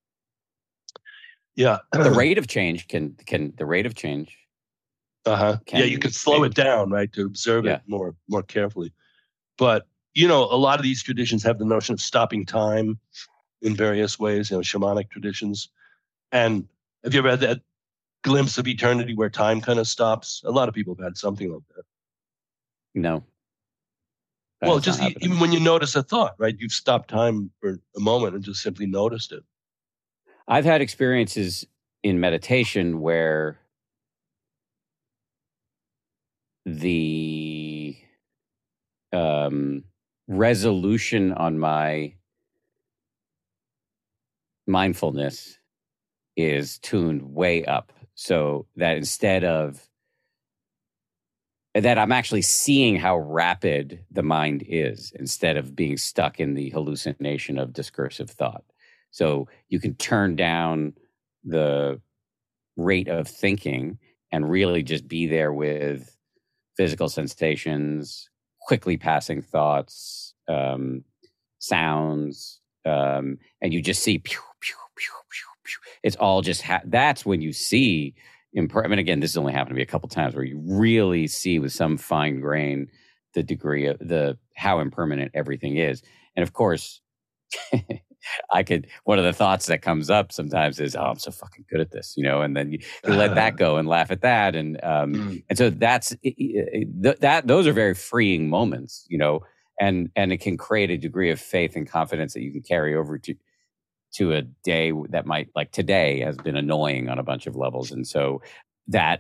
Yeah. The rate of change can the rate of change. Yeah, you can slow it down, right, to observe it more carefully. But, a lot of these traditions have the notion of stopping time in various ways, shamanic traditions. And have you ever had that glimpse of eternity where time kind of stops? A lot of people have had something like that. No. Well, just even when you notice a thought, right? You've stopped time for a moment and just simply noticed it. I've had experiences in meditation where the resolution on my mindfulness is tuned way up, so that instead of that, I'm actually seeing how rapid the mind is instead of being stuck in the hallucination of discursive thought. So you can turn down the rate of thinking and really just be there with physical sensations, quickly passing thoughts, sounds, and you just see pew, pew, pew, pew, pew. It's all just that's when you see. I mean, again, this has only happened to me a couple times where you really see with some fine grain the degree of how impermanent everything is. And of course, one of the thoughts that comes up sometimes is, oh, I'm so fucking good at this, and then you let that go and laugh at that. And so those are very freeing moments, and it can create a degree of faith and confidence that you can carry over to a day that might, like today, has been annoying on a bunch of levels. And so that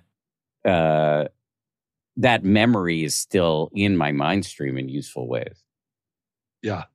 memory is still in my mind stream in useful ways. Yeah.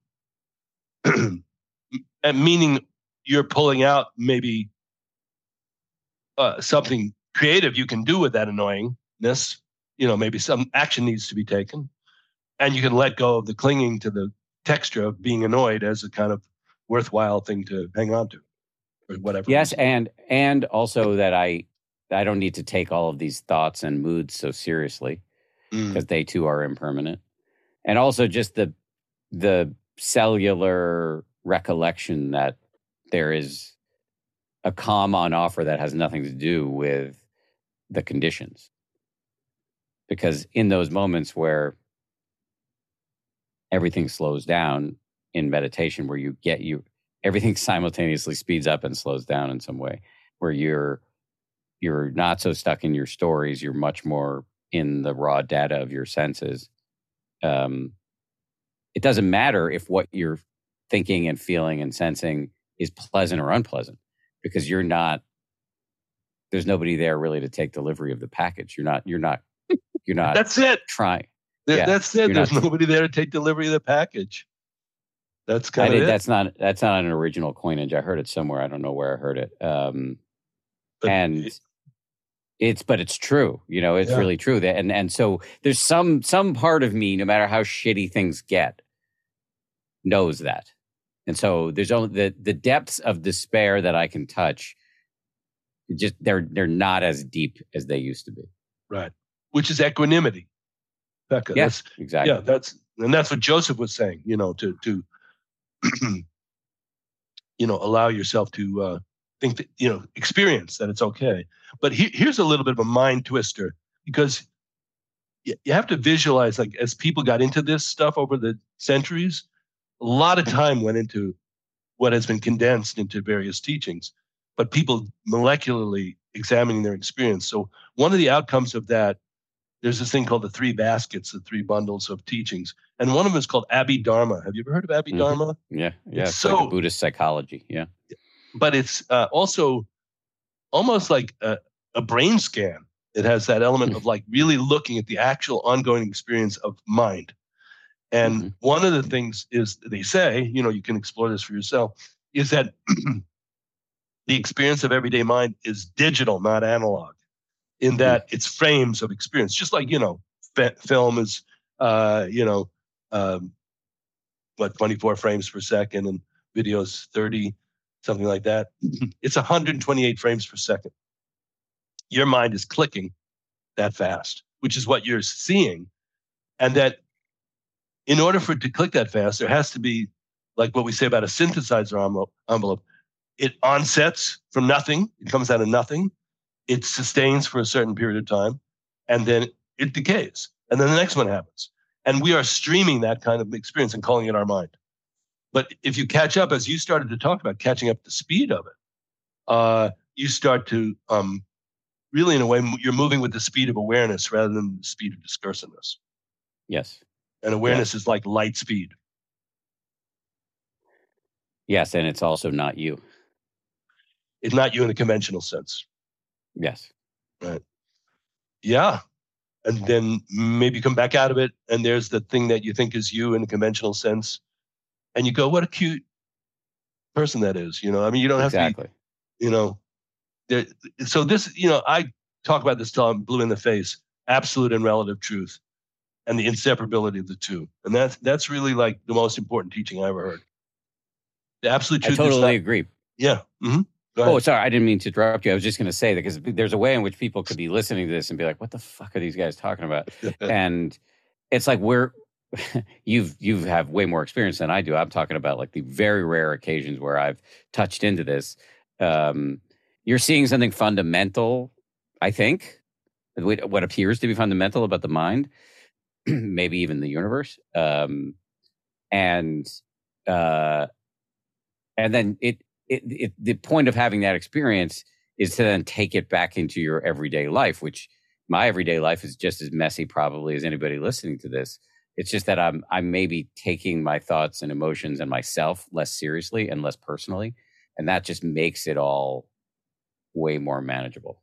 And meaning you're pulling out maybe something creative you can do with that annoyingness. Maybe some action needs to be taken. And you can let go of the clinging to the texture of being annoyed as a kind of worthwhile thing to hang on to, or whatever. Yes, and also that I don't need to take all of these thoughts and moods so seriously, because they too are impermanent. And also just the cellular recollection that there is a calm on offer that has nothing to do with the conditions. Because in those moments where everything slows down in meditation, where everything simultaneously speeds up and slows down in some way, where you're not so stuck in your stories, you're much more in the raw data of your senses. It doesn't matter if what you're thinking and feeling and sensing is pleasant or unpleasant, because there's nobody there really to take delivery of the package. You're not That's it. Trying. That's it. There's nobody there to take delivery of the package. That's kind of it. That's not an original coinage. I heard it somewhere. I don't know where I heard it. But it's true. It's really true. And so there's some part of me, no matter how shitty things get, knows that. And so there's only the depths of despair that I can touch. Just they're not as deep as they used to be. Right. Which is equanimity. Becca. Yes, exactly. Yeah, that's what Joseph was saying. To allow yourself to think that experience that it's okay. But here's a little bit of a mind twister, because you have to visualize, like, as people got into this stuff over the centuries, a lot of time went into what has been condensed into various teachings, but people molecularly examining their experience. So one of the outcomes of that, there's this thing called the 3 baskets, the 3 bundles of teachings. And one of them is called Abhidharma. Have you ever heard of Abhidharma? Yeah. It's like a Buddhist psychology. Yeah. But it's also almost like a brain scan. It has that element of like really looking at the actual ongoing experience of mind. And one of the things is, they say, you can explore this for yourself, is that the experience of everyday mind is digital, not analog, in that it's frames of experience. Just like, film is, 24 frames per second, and videos 30, something like that. It's 128 frames per second. Your mind is clicking that fast, which is what you're seeing. And that in order for it to click that fast, there has to be, like what we say about a synthesizer envelope. It onsets from nothing. It comes out of nothing. It sustains for a certain period of time, and then it decays. And then the next one happens. And we are streaming that kind of experience and calling it our mind. But if you catch up, as you started to talk about, catching up the speed of it, you start to really, in a way, you're moving with the speed of awareness rather than the speed of discursiveness. Yes. And awareness is like light speed. Yes, and it's also not you. It's not you in the conventional sense. Yes. Right. Yeah. And then maybe come back out of it, and there's the thing that you think is you in a conventional sense. And you go, what a cute person that is. You don't have to be, so this, I talk about this till I'm blue in the face, absolute and relative truth, and the inseparability of the two. And that's really like the most important teaching I ever heard. The absolute truth. I totally agree. Yeah. Mm-hmm. Oh, sorry. I didn't mean to interrupt you. I was just going to say that because there's a way in which people could be listening to this and be like, what the fuck are these guys talking about? And it's like, you have way more experience than I do. I'm talking about like the very rare occasions where I've touched into this. You're seeing something fundamental, I think, what appears to be fundamental about the mind, maybe even the universe. And And then the point of having that experience is to then take it back into your everyday life, which my everyday life is just as messy probably as anybody listening to this. It's just that I'm maybe taking my thoughts and emotions and myself less seriously and less personally. And that just makes it all way more manageable.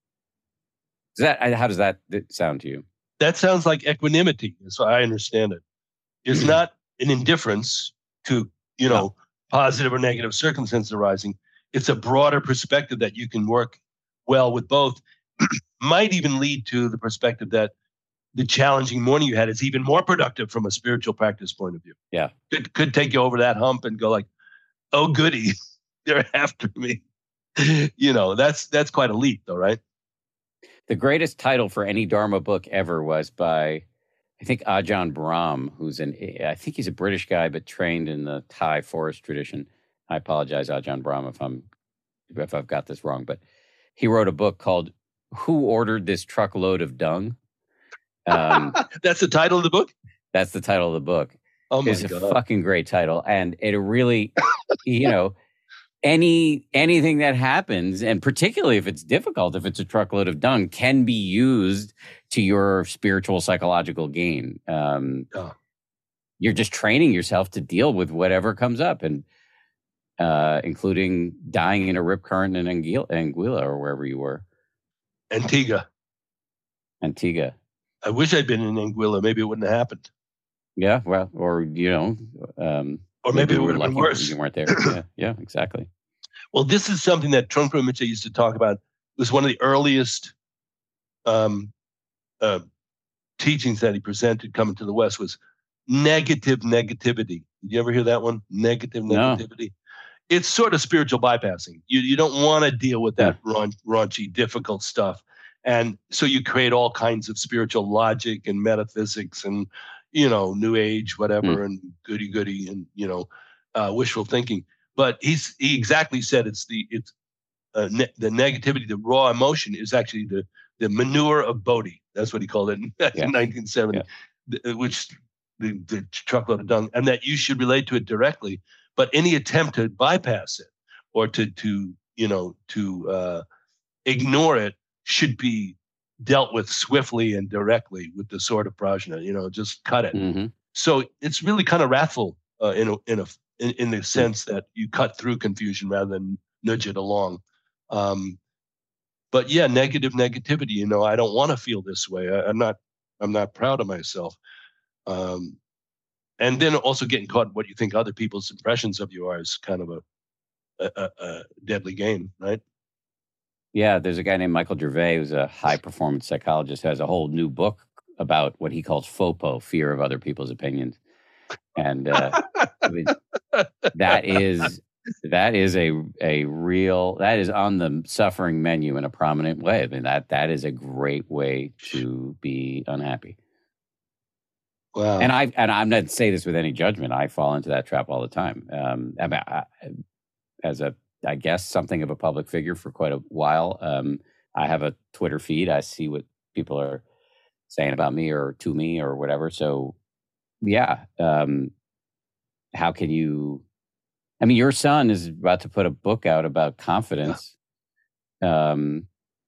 How does that sound to you? That sounds like equanimity, as I understand it. It's not an indifference to, positive or negative circumstances arising. It's a broader perspective that you can work well with both. Might even lead to the perspective that the challenging morning you had is even more productive from a spiritual practice point of view. Yeah. Could take you over that hump and go like, oh, goody, they're after me. That's quite a leap though, right? The greatest title for any Dharma book ever was by, I think, Ajahn Brahm, I think he's a British guy, but trained in the Thai forest tradition. I apologize, Ajahn Brahm, if I've got this wrong, but he wrote a book called Who Ordered This Truckload of Dung? That's the title of the book? That's the title of the book. Oh my God. It's a fucking great title. And it really, anything that happens, and particularly if it's difficult, if it's a truckload of dung, can be used to your spiritual, psychological gain. You're just training yourself to deal with whatever comes up, and including dying in a rip current in Anguilla or wherever you were. Antigua. I wish I'd been in Anguilla. Maybe it wouldn't have happened. Yeah, well, or or maybe it would have been worse. You weren't there. Yeah, exactly. Well, this is something that Trungpa Rinpoche used to talk about. It was one of the earliest teachings that he presented coming to the West was negativity. Did you ever hear that one? Negativity. No. It's sort of spiritual bypassing. You don't want to deal with that raunchy, difficult stuff. And so you create all kinds of spiritual logic and metaphysics and, new age, whatever, and goody, and, wishful thinking. But he exactly said the negativity, the raw emotion is actually the manure of Bodhi. That's what he called it in 1970, which the truckload of dung, and that you should relate to it directly. But any attempt to bypass it or to ignore it should be dealt with swiftly and directly with the sword of prajna. Just cut it. Mm-hmm. So it's really kind of wrathful in the sense that you cut through confusion rather than nudge it along. But yeah, negativity. I don't want to feel this way. I'm not proud of myself. And then also getting caught in what you think other people's impressions of you are is kind of a deadly game, right? Yeah, there's a guy named Michael Gervais who's a high-performance psychologist who has a whole new book about what he calls FOPO, fear of other people's opinions. And that is on the suffering menu in a prominent way. I mean, that is a great way to be unhappy. Wow. And I'm not saying this with any judgment. I fall into that trap all the time. I guess something of a public figure for quite a while. I have a Twitter feed. I see what people are saying about me or to me or whatever. So yeah. How can you, your son is about to put a book out about confidence. And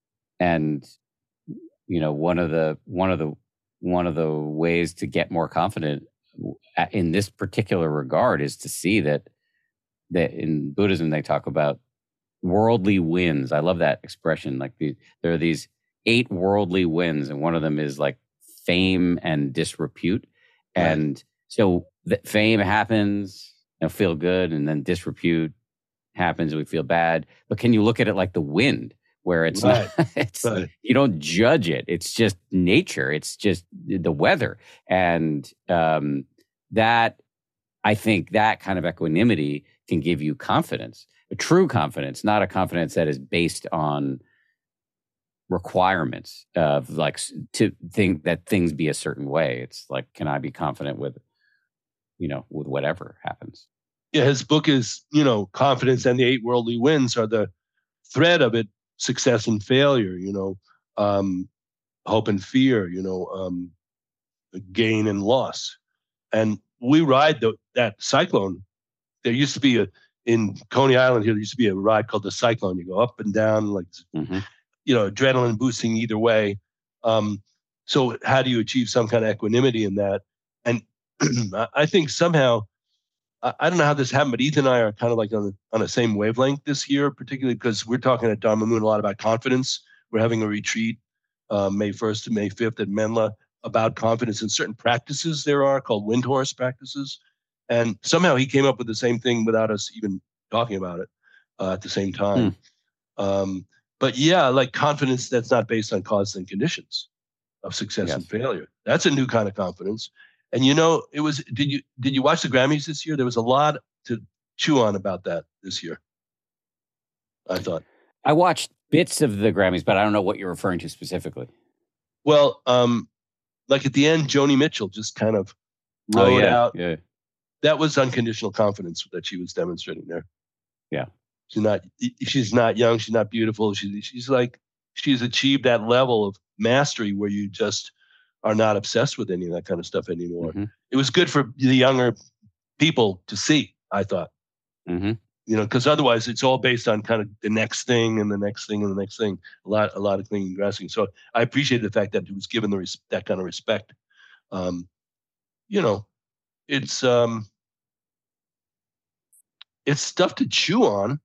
one of the ways to get more confident in this particular regard is to see that in Buddhism, they talk about worldly wins. I love that expression. Like there are these 8 worldly wins, and one of them is like fame and disrepute. Right. And so that fame happens, feel good, and then disrepute happens, and we feel bad. But can you look at it like the wind, where it's not? You don't judge it. It's just nature. It's just the weather, and that I think that kind of equanimity can give you confidence, a true confidence, not a confidence that is based on requirements of like to think that things be a certain way. It's like, can I be confident with whatever happens? Yeah, his book is, confidence and the 8 worldly wins are the thread of it. Success and failure, hope and fear, gain and loss. And we ride that cyclone. There used to be in Coney Island here, there used to be a ride called the Cyclone. You go up and down, like, adrenaline boosting either way. So how do you achieve some kind of equanimity in that? And I think somehow, I don't know how this happened, but Ethan and I are kind of like on the same wavelength this year, particularly because we're talking at Dharma Moon a lot about confidence. We're having a retreat May 1st to May 5th at Menla about confidence in certain practices there are called wind horse practices. And somehow he came up with the same thing without us even talking about it at the same time. But yeah, like confidence that's not based on causes and conditions of success and failure. That's a new kind of confidence. And it was. Did you watch the Grammys this year? There was a lot to chew on about that this year, I thought. I watched bits of the Grammys, but I don't know what you're referring to specifically. Well, like at the end, Joni Mitchell just kind of wrote out. Yeah. That was unconditional confidence that she was demonstrating there. Yeah. She's not young. She's not beautiful. She's achieved that level of mastery where you just are not obsessed with any of that kind of stuff anymore. It was good for the younger people to see, I thought. Because otherwise it's all based on kind of the next thing and the next thing and the next thing. A lot of clinging and grasping. So I appreciate the fact that it was given that kind of respect. It's stuff to chew on.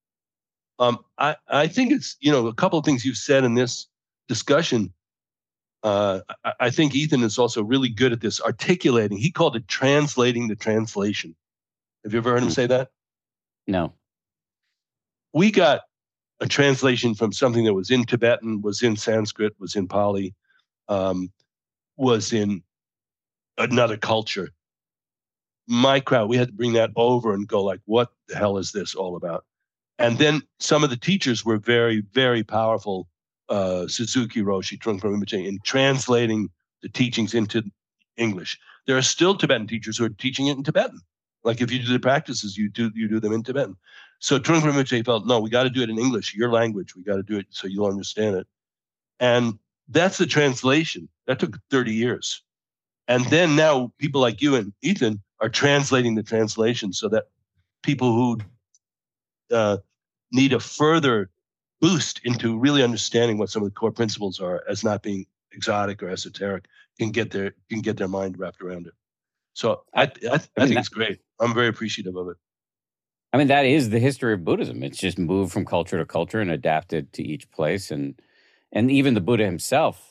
I think it's, a couple of things you've said in this discussion. I think Ethan is also really good at this articulating. He called it translating the translation. Have you ever heard him say that? No. We got a translation from something that was in Tibetan, was in Sanskrit, was in Pali, was in another culture. My crowd, we had to bring that over and go like, what the hell is this all about? And then some of the teachers were very, very powerful. Suzuki Roshi, Trungpa Rinpoche, in translating the teachings into English. There are still Tibetan teachers who are teaching it in Tibetan. Like if you do the practices, you do them in Tibetan. So Trungpa Rinpoche felt, no, we got to do it in English, your language. We got to do it so you'll understand it. And that's the translation. That took 30 years. And then now people like you and Ethan are translating the translation so that people who need a further boost into really understanding what some of the core principles are as not being exotic or esoteric can get their mind wrapped around it. So I think it's great. I'm very appreciative of it. I mean, that is the history of Buddhism. It's just moved from culture to culture and adapted to each place. And even the Buddha himself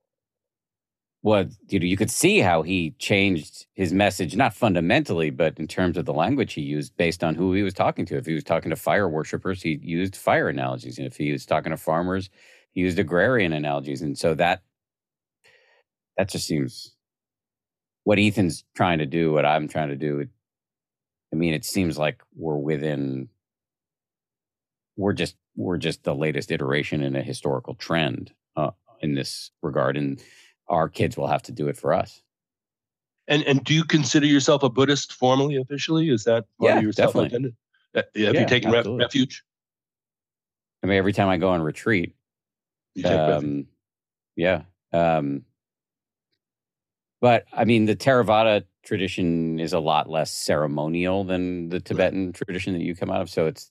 you could see how he changed his message, not fundamentally, but in terms of the language he used based on who he was talking to. If he was talking to fire worshipers, he used fire analogies. And if he was talking to farmers, he used agrarian analogies. And so that just seems what Ethan's trying to do, what I'm trying to do. I mean, it seems like we're just the latest iteration in a historical trend in this regard. And our kids will have to do it for us. And do you consider yourself a Buddhist formally, officially? Is that part of your self-identity? Have you taken refuge? I mean, every time I go on retreat, you take refuge. Yeah. But I mean, the Theravada tradition is a lot less ceremonial than the Tibetan tradition that you come out of. So it's,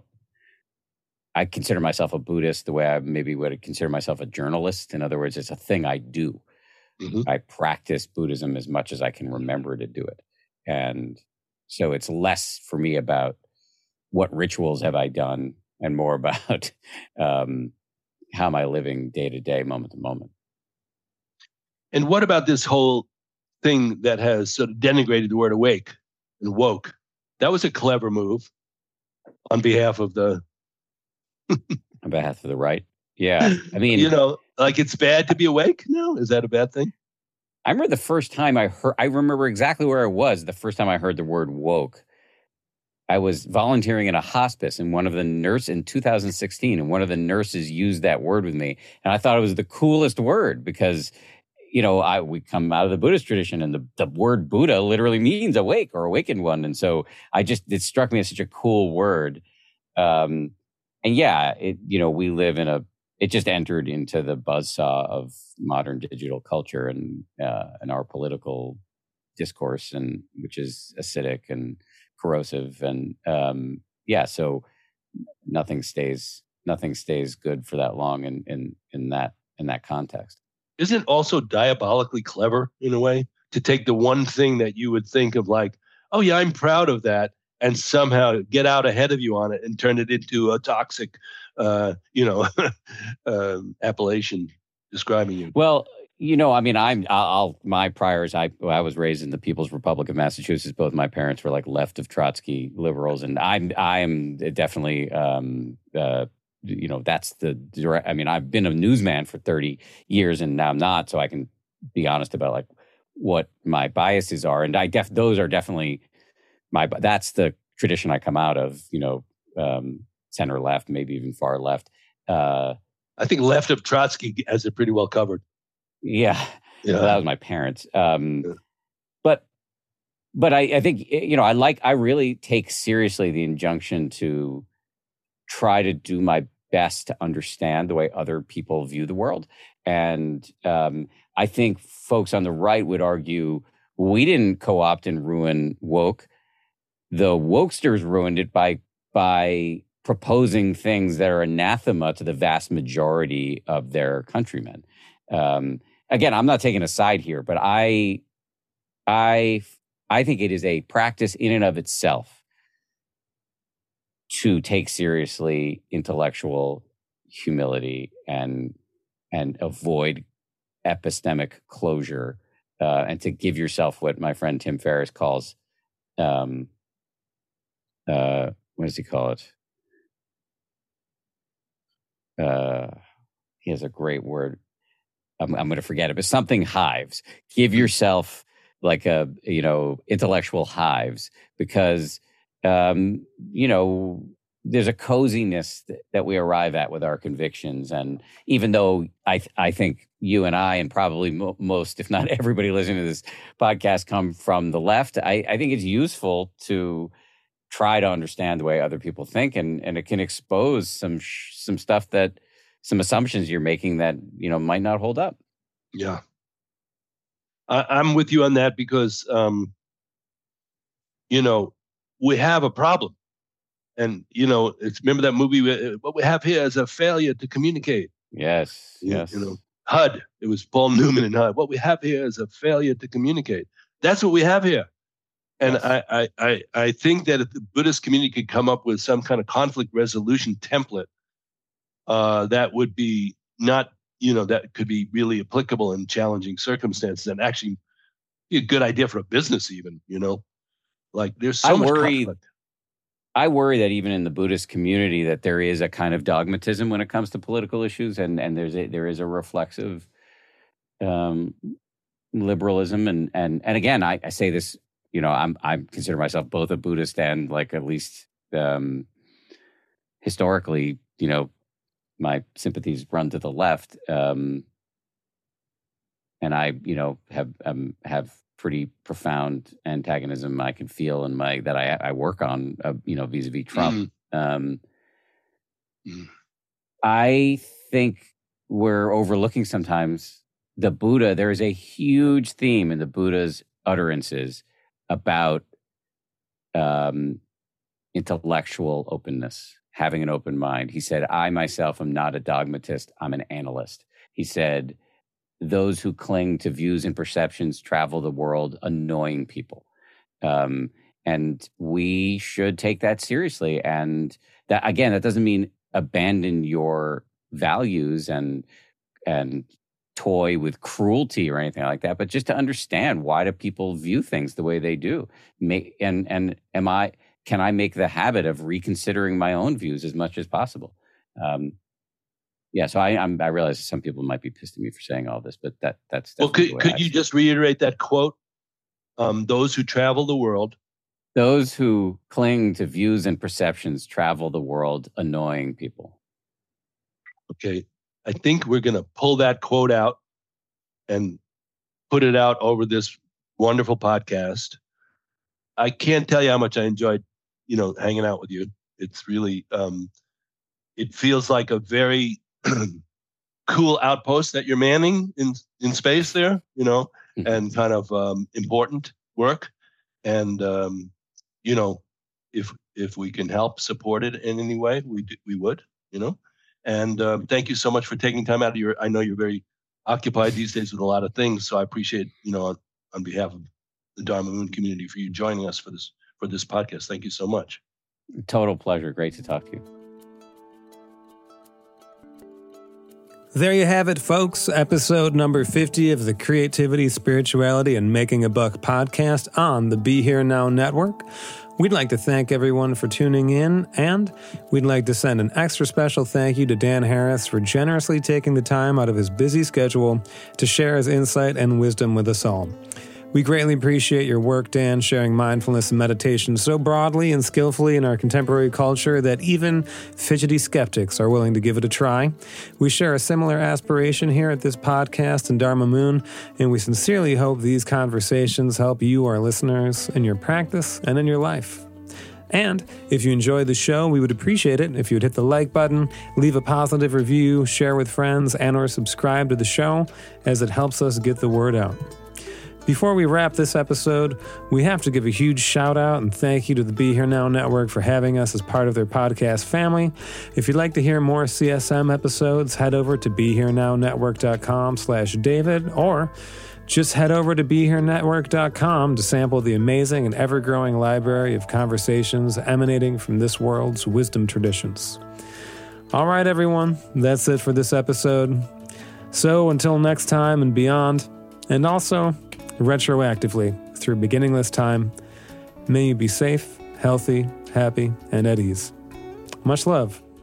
I consider myself a Buddhist the way I maybe would consider myself a journalist. In other words, it's a thing I do. I practice Buddhism as much as I can remember to do it. And so it's less for me about what rituals have I done and more about how am I living day to day, moment to moment. And what about this whole thing that has sort of denigrated the word awake and woke? That was a clever move on behalf of the... on behalf of the right. Yeah. I mean, like it's bad to be awake now? Is that a bad thing? I remember the first time I remember exactly where I was the first time I heard the word woke. I was volunteering in a hospice and in 2016, and one of the nurses used that word with me. And I thought it was the coolest word because, we come out of the Buddhist tradition and the word Buddha literally means awake or awakened one. And so it struck me as such a cool word. And yeah, we live it just entered into the buzzsaw of modern digital culture and our political discourse, and which is acidic and corrosive, and so nothing stays good for that long in that context. Isn't it also diabolically clever in a way to take the one thing that you would think of like, oh yeah, I'm proud of that, and somehow get out ahead of you on it and turn it into a toxic, appellation describing you? Well, I mean, my priors, I was raised in the People's Republic of Massachusetts. Both my parents were like left of Trotsky liberals, and I'm definitely, that's the direct. I mean, I've been a newsman for 30 years, and now I'm not, so I can be honest about like what my biases are, and those are definitely that's the tradition I come out of. Center left, maybe even far left. I think left of Trotsky has it pretty well covered. Yeah. Well, that was my parents. But I think, I really take seriously the injunction to try to do my best to understand the way other people view the world. And I think folks on the right would argue, we didn't co-opt and ruin woke. The wokesters ruined it by proposing things that are anathema to the vast majority of their countrymen. Again, I'm not taking a side here, but I think it is a practice in and of itself to take seriously intellectual humility and avoid epistemic closure, and to give yourself what my friend Tim Ferriss calls, what does he call it? He has a great word. I'm going to forget it, but something hives. Give yourself like intellectual hives, because, there's a coziness that we arrive at with our convictions. And even though I think you and I, and probably most, if not everybody listening to this podcast, come from the left, I think it's useful to try to understand the way other people think, and it can expose some stuff some assumptions you're making that, might not hold up. Yeah. I'm with you on that because, we have a problem. And, remember that movie, what we have here is a failure to communicate. Yes. HUD, it was Paul Newman in HUD. What we have here is a failure to communicate. That's what we have here. And yes. I think that if the Buddhist community could come up with some kind of conflict resolution template, that would be not, that could be really applicable in challenging circumstances, and actually be a good idea for a business even, like there's so much conflict. I worry that even in the Buddhist community that there is a kind of dogmatism when it comes to political issues, and there is a reflexive liberalism, and again, I say this, I consider myself both a Buddhist and, like, at least historically, my sympathies run to the left, and I have pretty profound antagonism I can feel in that I work on, vis-a-vis Trump. I think we're overlooking sometimes the Buddha. There is a huge theme in the Buddha's utterances about intellectual openness, having an open mind. He said, I myself am not a dogmatist, I'm an analyst. He said, those who cling to views and perceptions travel the world annoying people. And we should take that seriously. And that, again, that doesn't mean abandon your values and toy with cruelty or anything like that, but just to understand, why do people view things the way they do? Can I make the habit of reconsidering my own views as much as possible? So I realize some people might be pissed at me for saying all this, but that's well. Could you just reiterate that quote? Those who travel the world, those who cling to views and perceptions, travel the world annoying people. Okay, I think we're going to pull that quote out and put it out over this wonderful podcast. I can't tell you how much I enjoyed, hanging out with you. It's really, it feels like a very cool outpost that you're manning in space there, and kind of important work. And, if we can help support it in any way, we would, And thank you so much for taking time out of I know you're very occupied these days with a lot of things, so I appreciate, on behalf of the Dharma Moon community, for you joining us for this podcast. Thank you so much. Total pleasure. Great to talk to you. There you have it, folks. Episode number 50 of the Creativity, Spirituality, and Making a Buck podcast on the Be Here Now Network. We'd like to thank everyone for tuning in, and we'd like to send an extra special thank you to Dan Harris for generously taking the time out of his busy schedule to share his insight and wisdom with us all. We greatly appreciate your work, Dan, sharing mindfulness and meditation so broadly and skillfully in our contemporary culture that even fidgety skeptics are willing to give it a try. We share a similar aspiration here at this podcast and Dharma Moon, and we sincerely hope these conversations help you, our listeners, in your practice and in your life. And if you enjoyed the show, we would appreciate it if you would hit the like button, leave a positive review, share with friends, and or subscribe to the show, as it helps us get the word out. Before we wrap this episode, we have to give a huge shout out and thank you to the Be Here Now Network for having us as part of their podcast family. If you'd like to hear more CSM episodes, head over to BeHereNowNetwork.com/David, or just head over to BeHereNetwork.com to sample the amazing and ever-growing library of conversations emanating from this world's wisdom traditions. All right, everyone, that's it for this episode. So until next time and beyond, and also retroactively through beginningless time, may you be safe, healthy, happy, and at ease. Much love.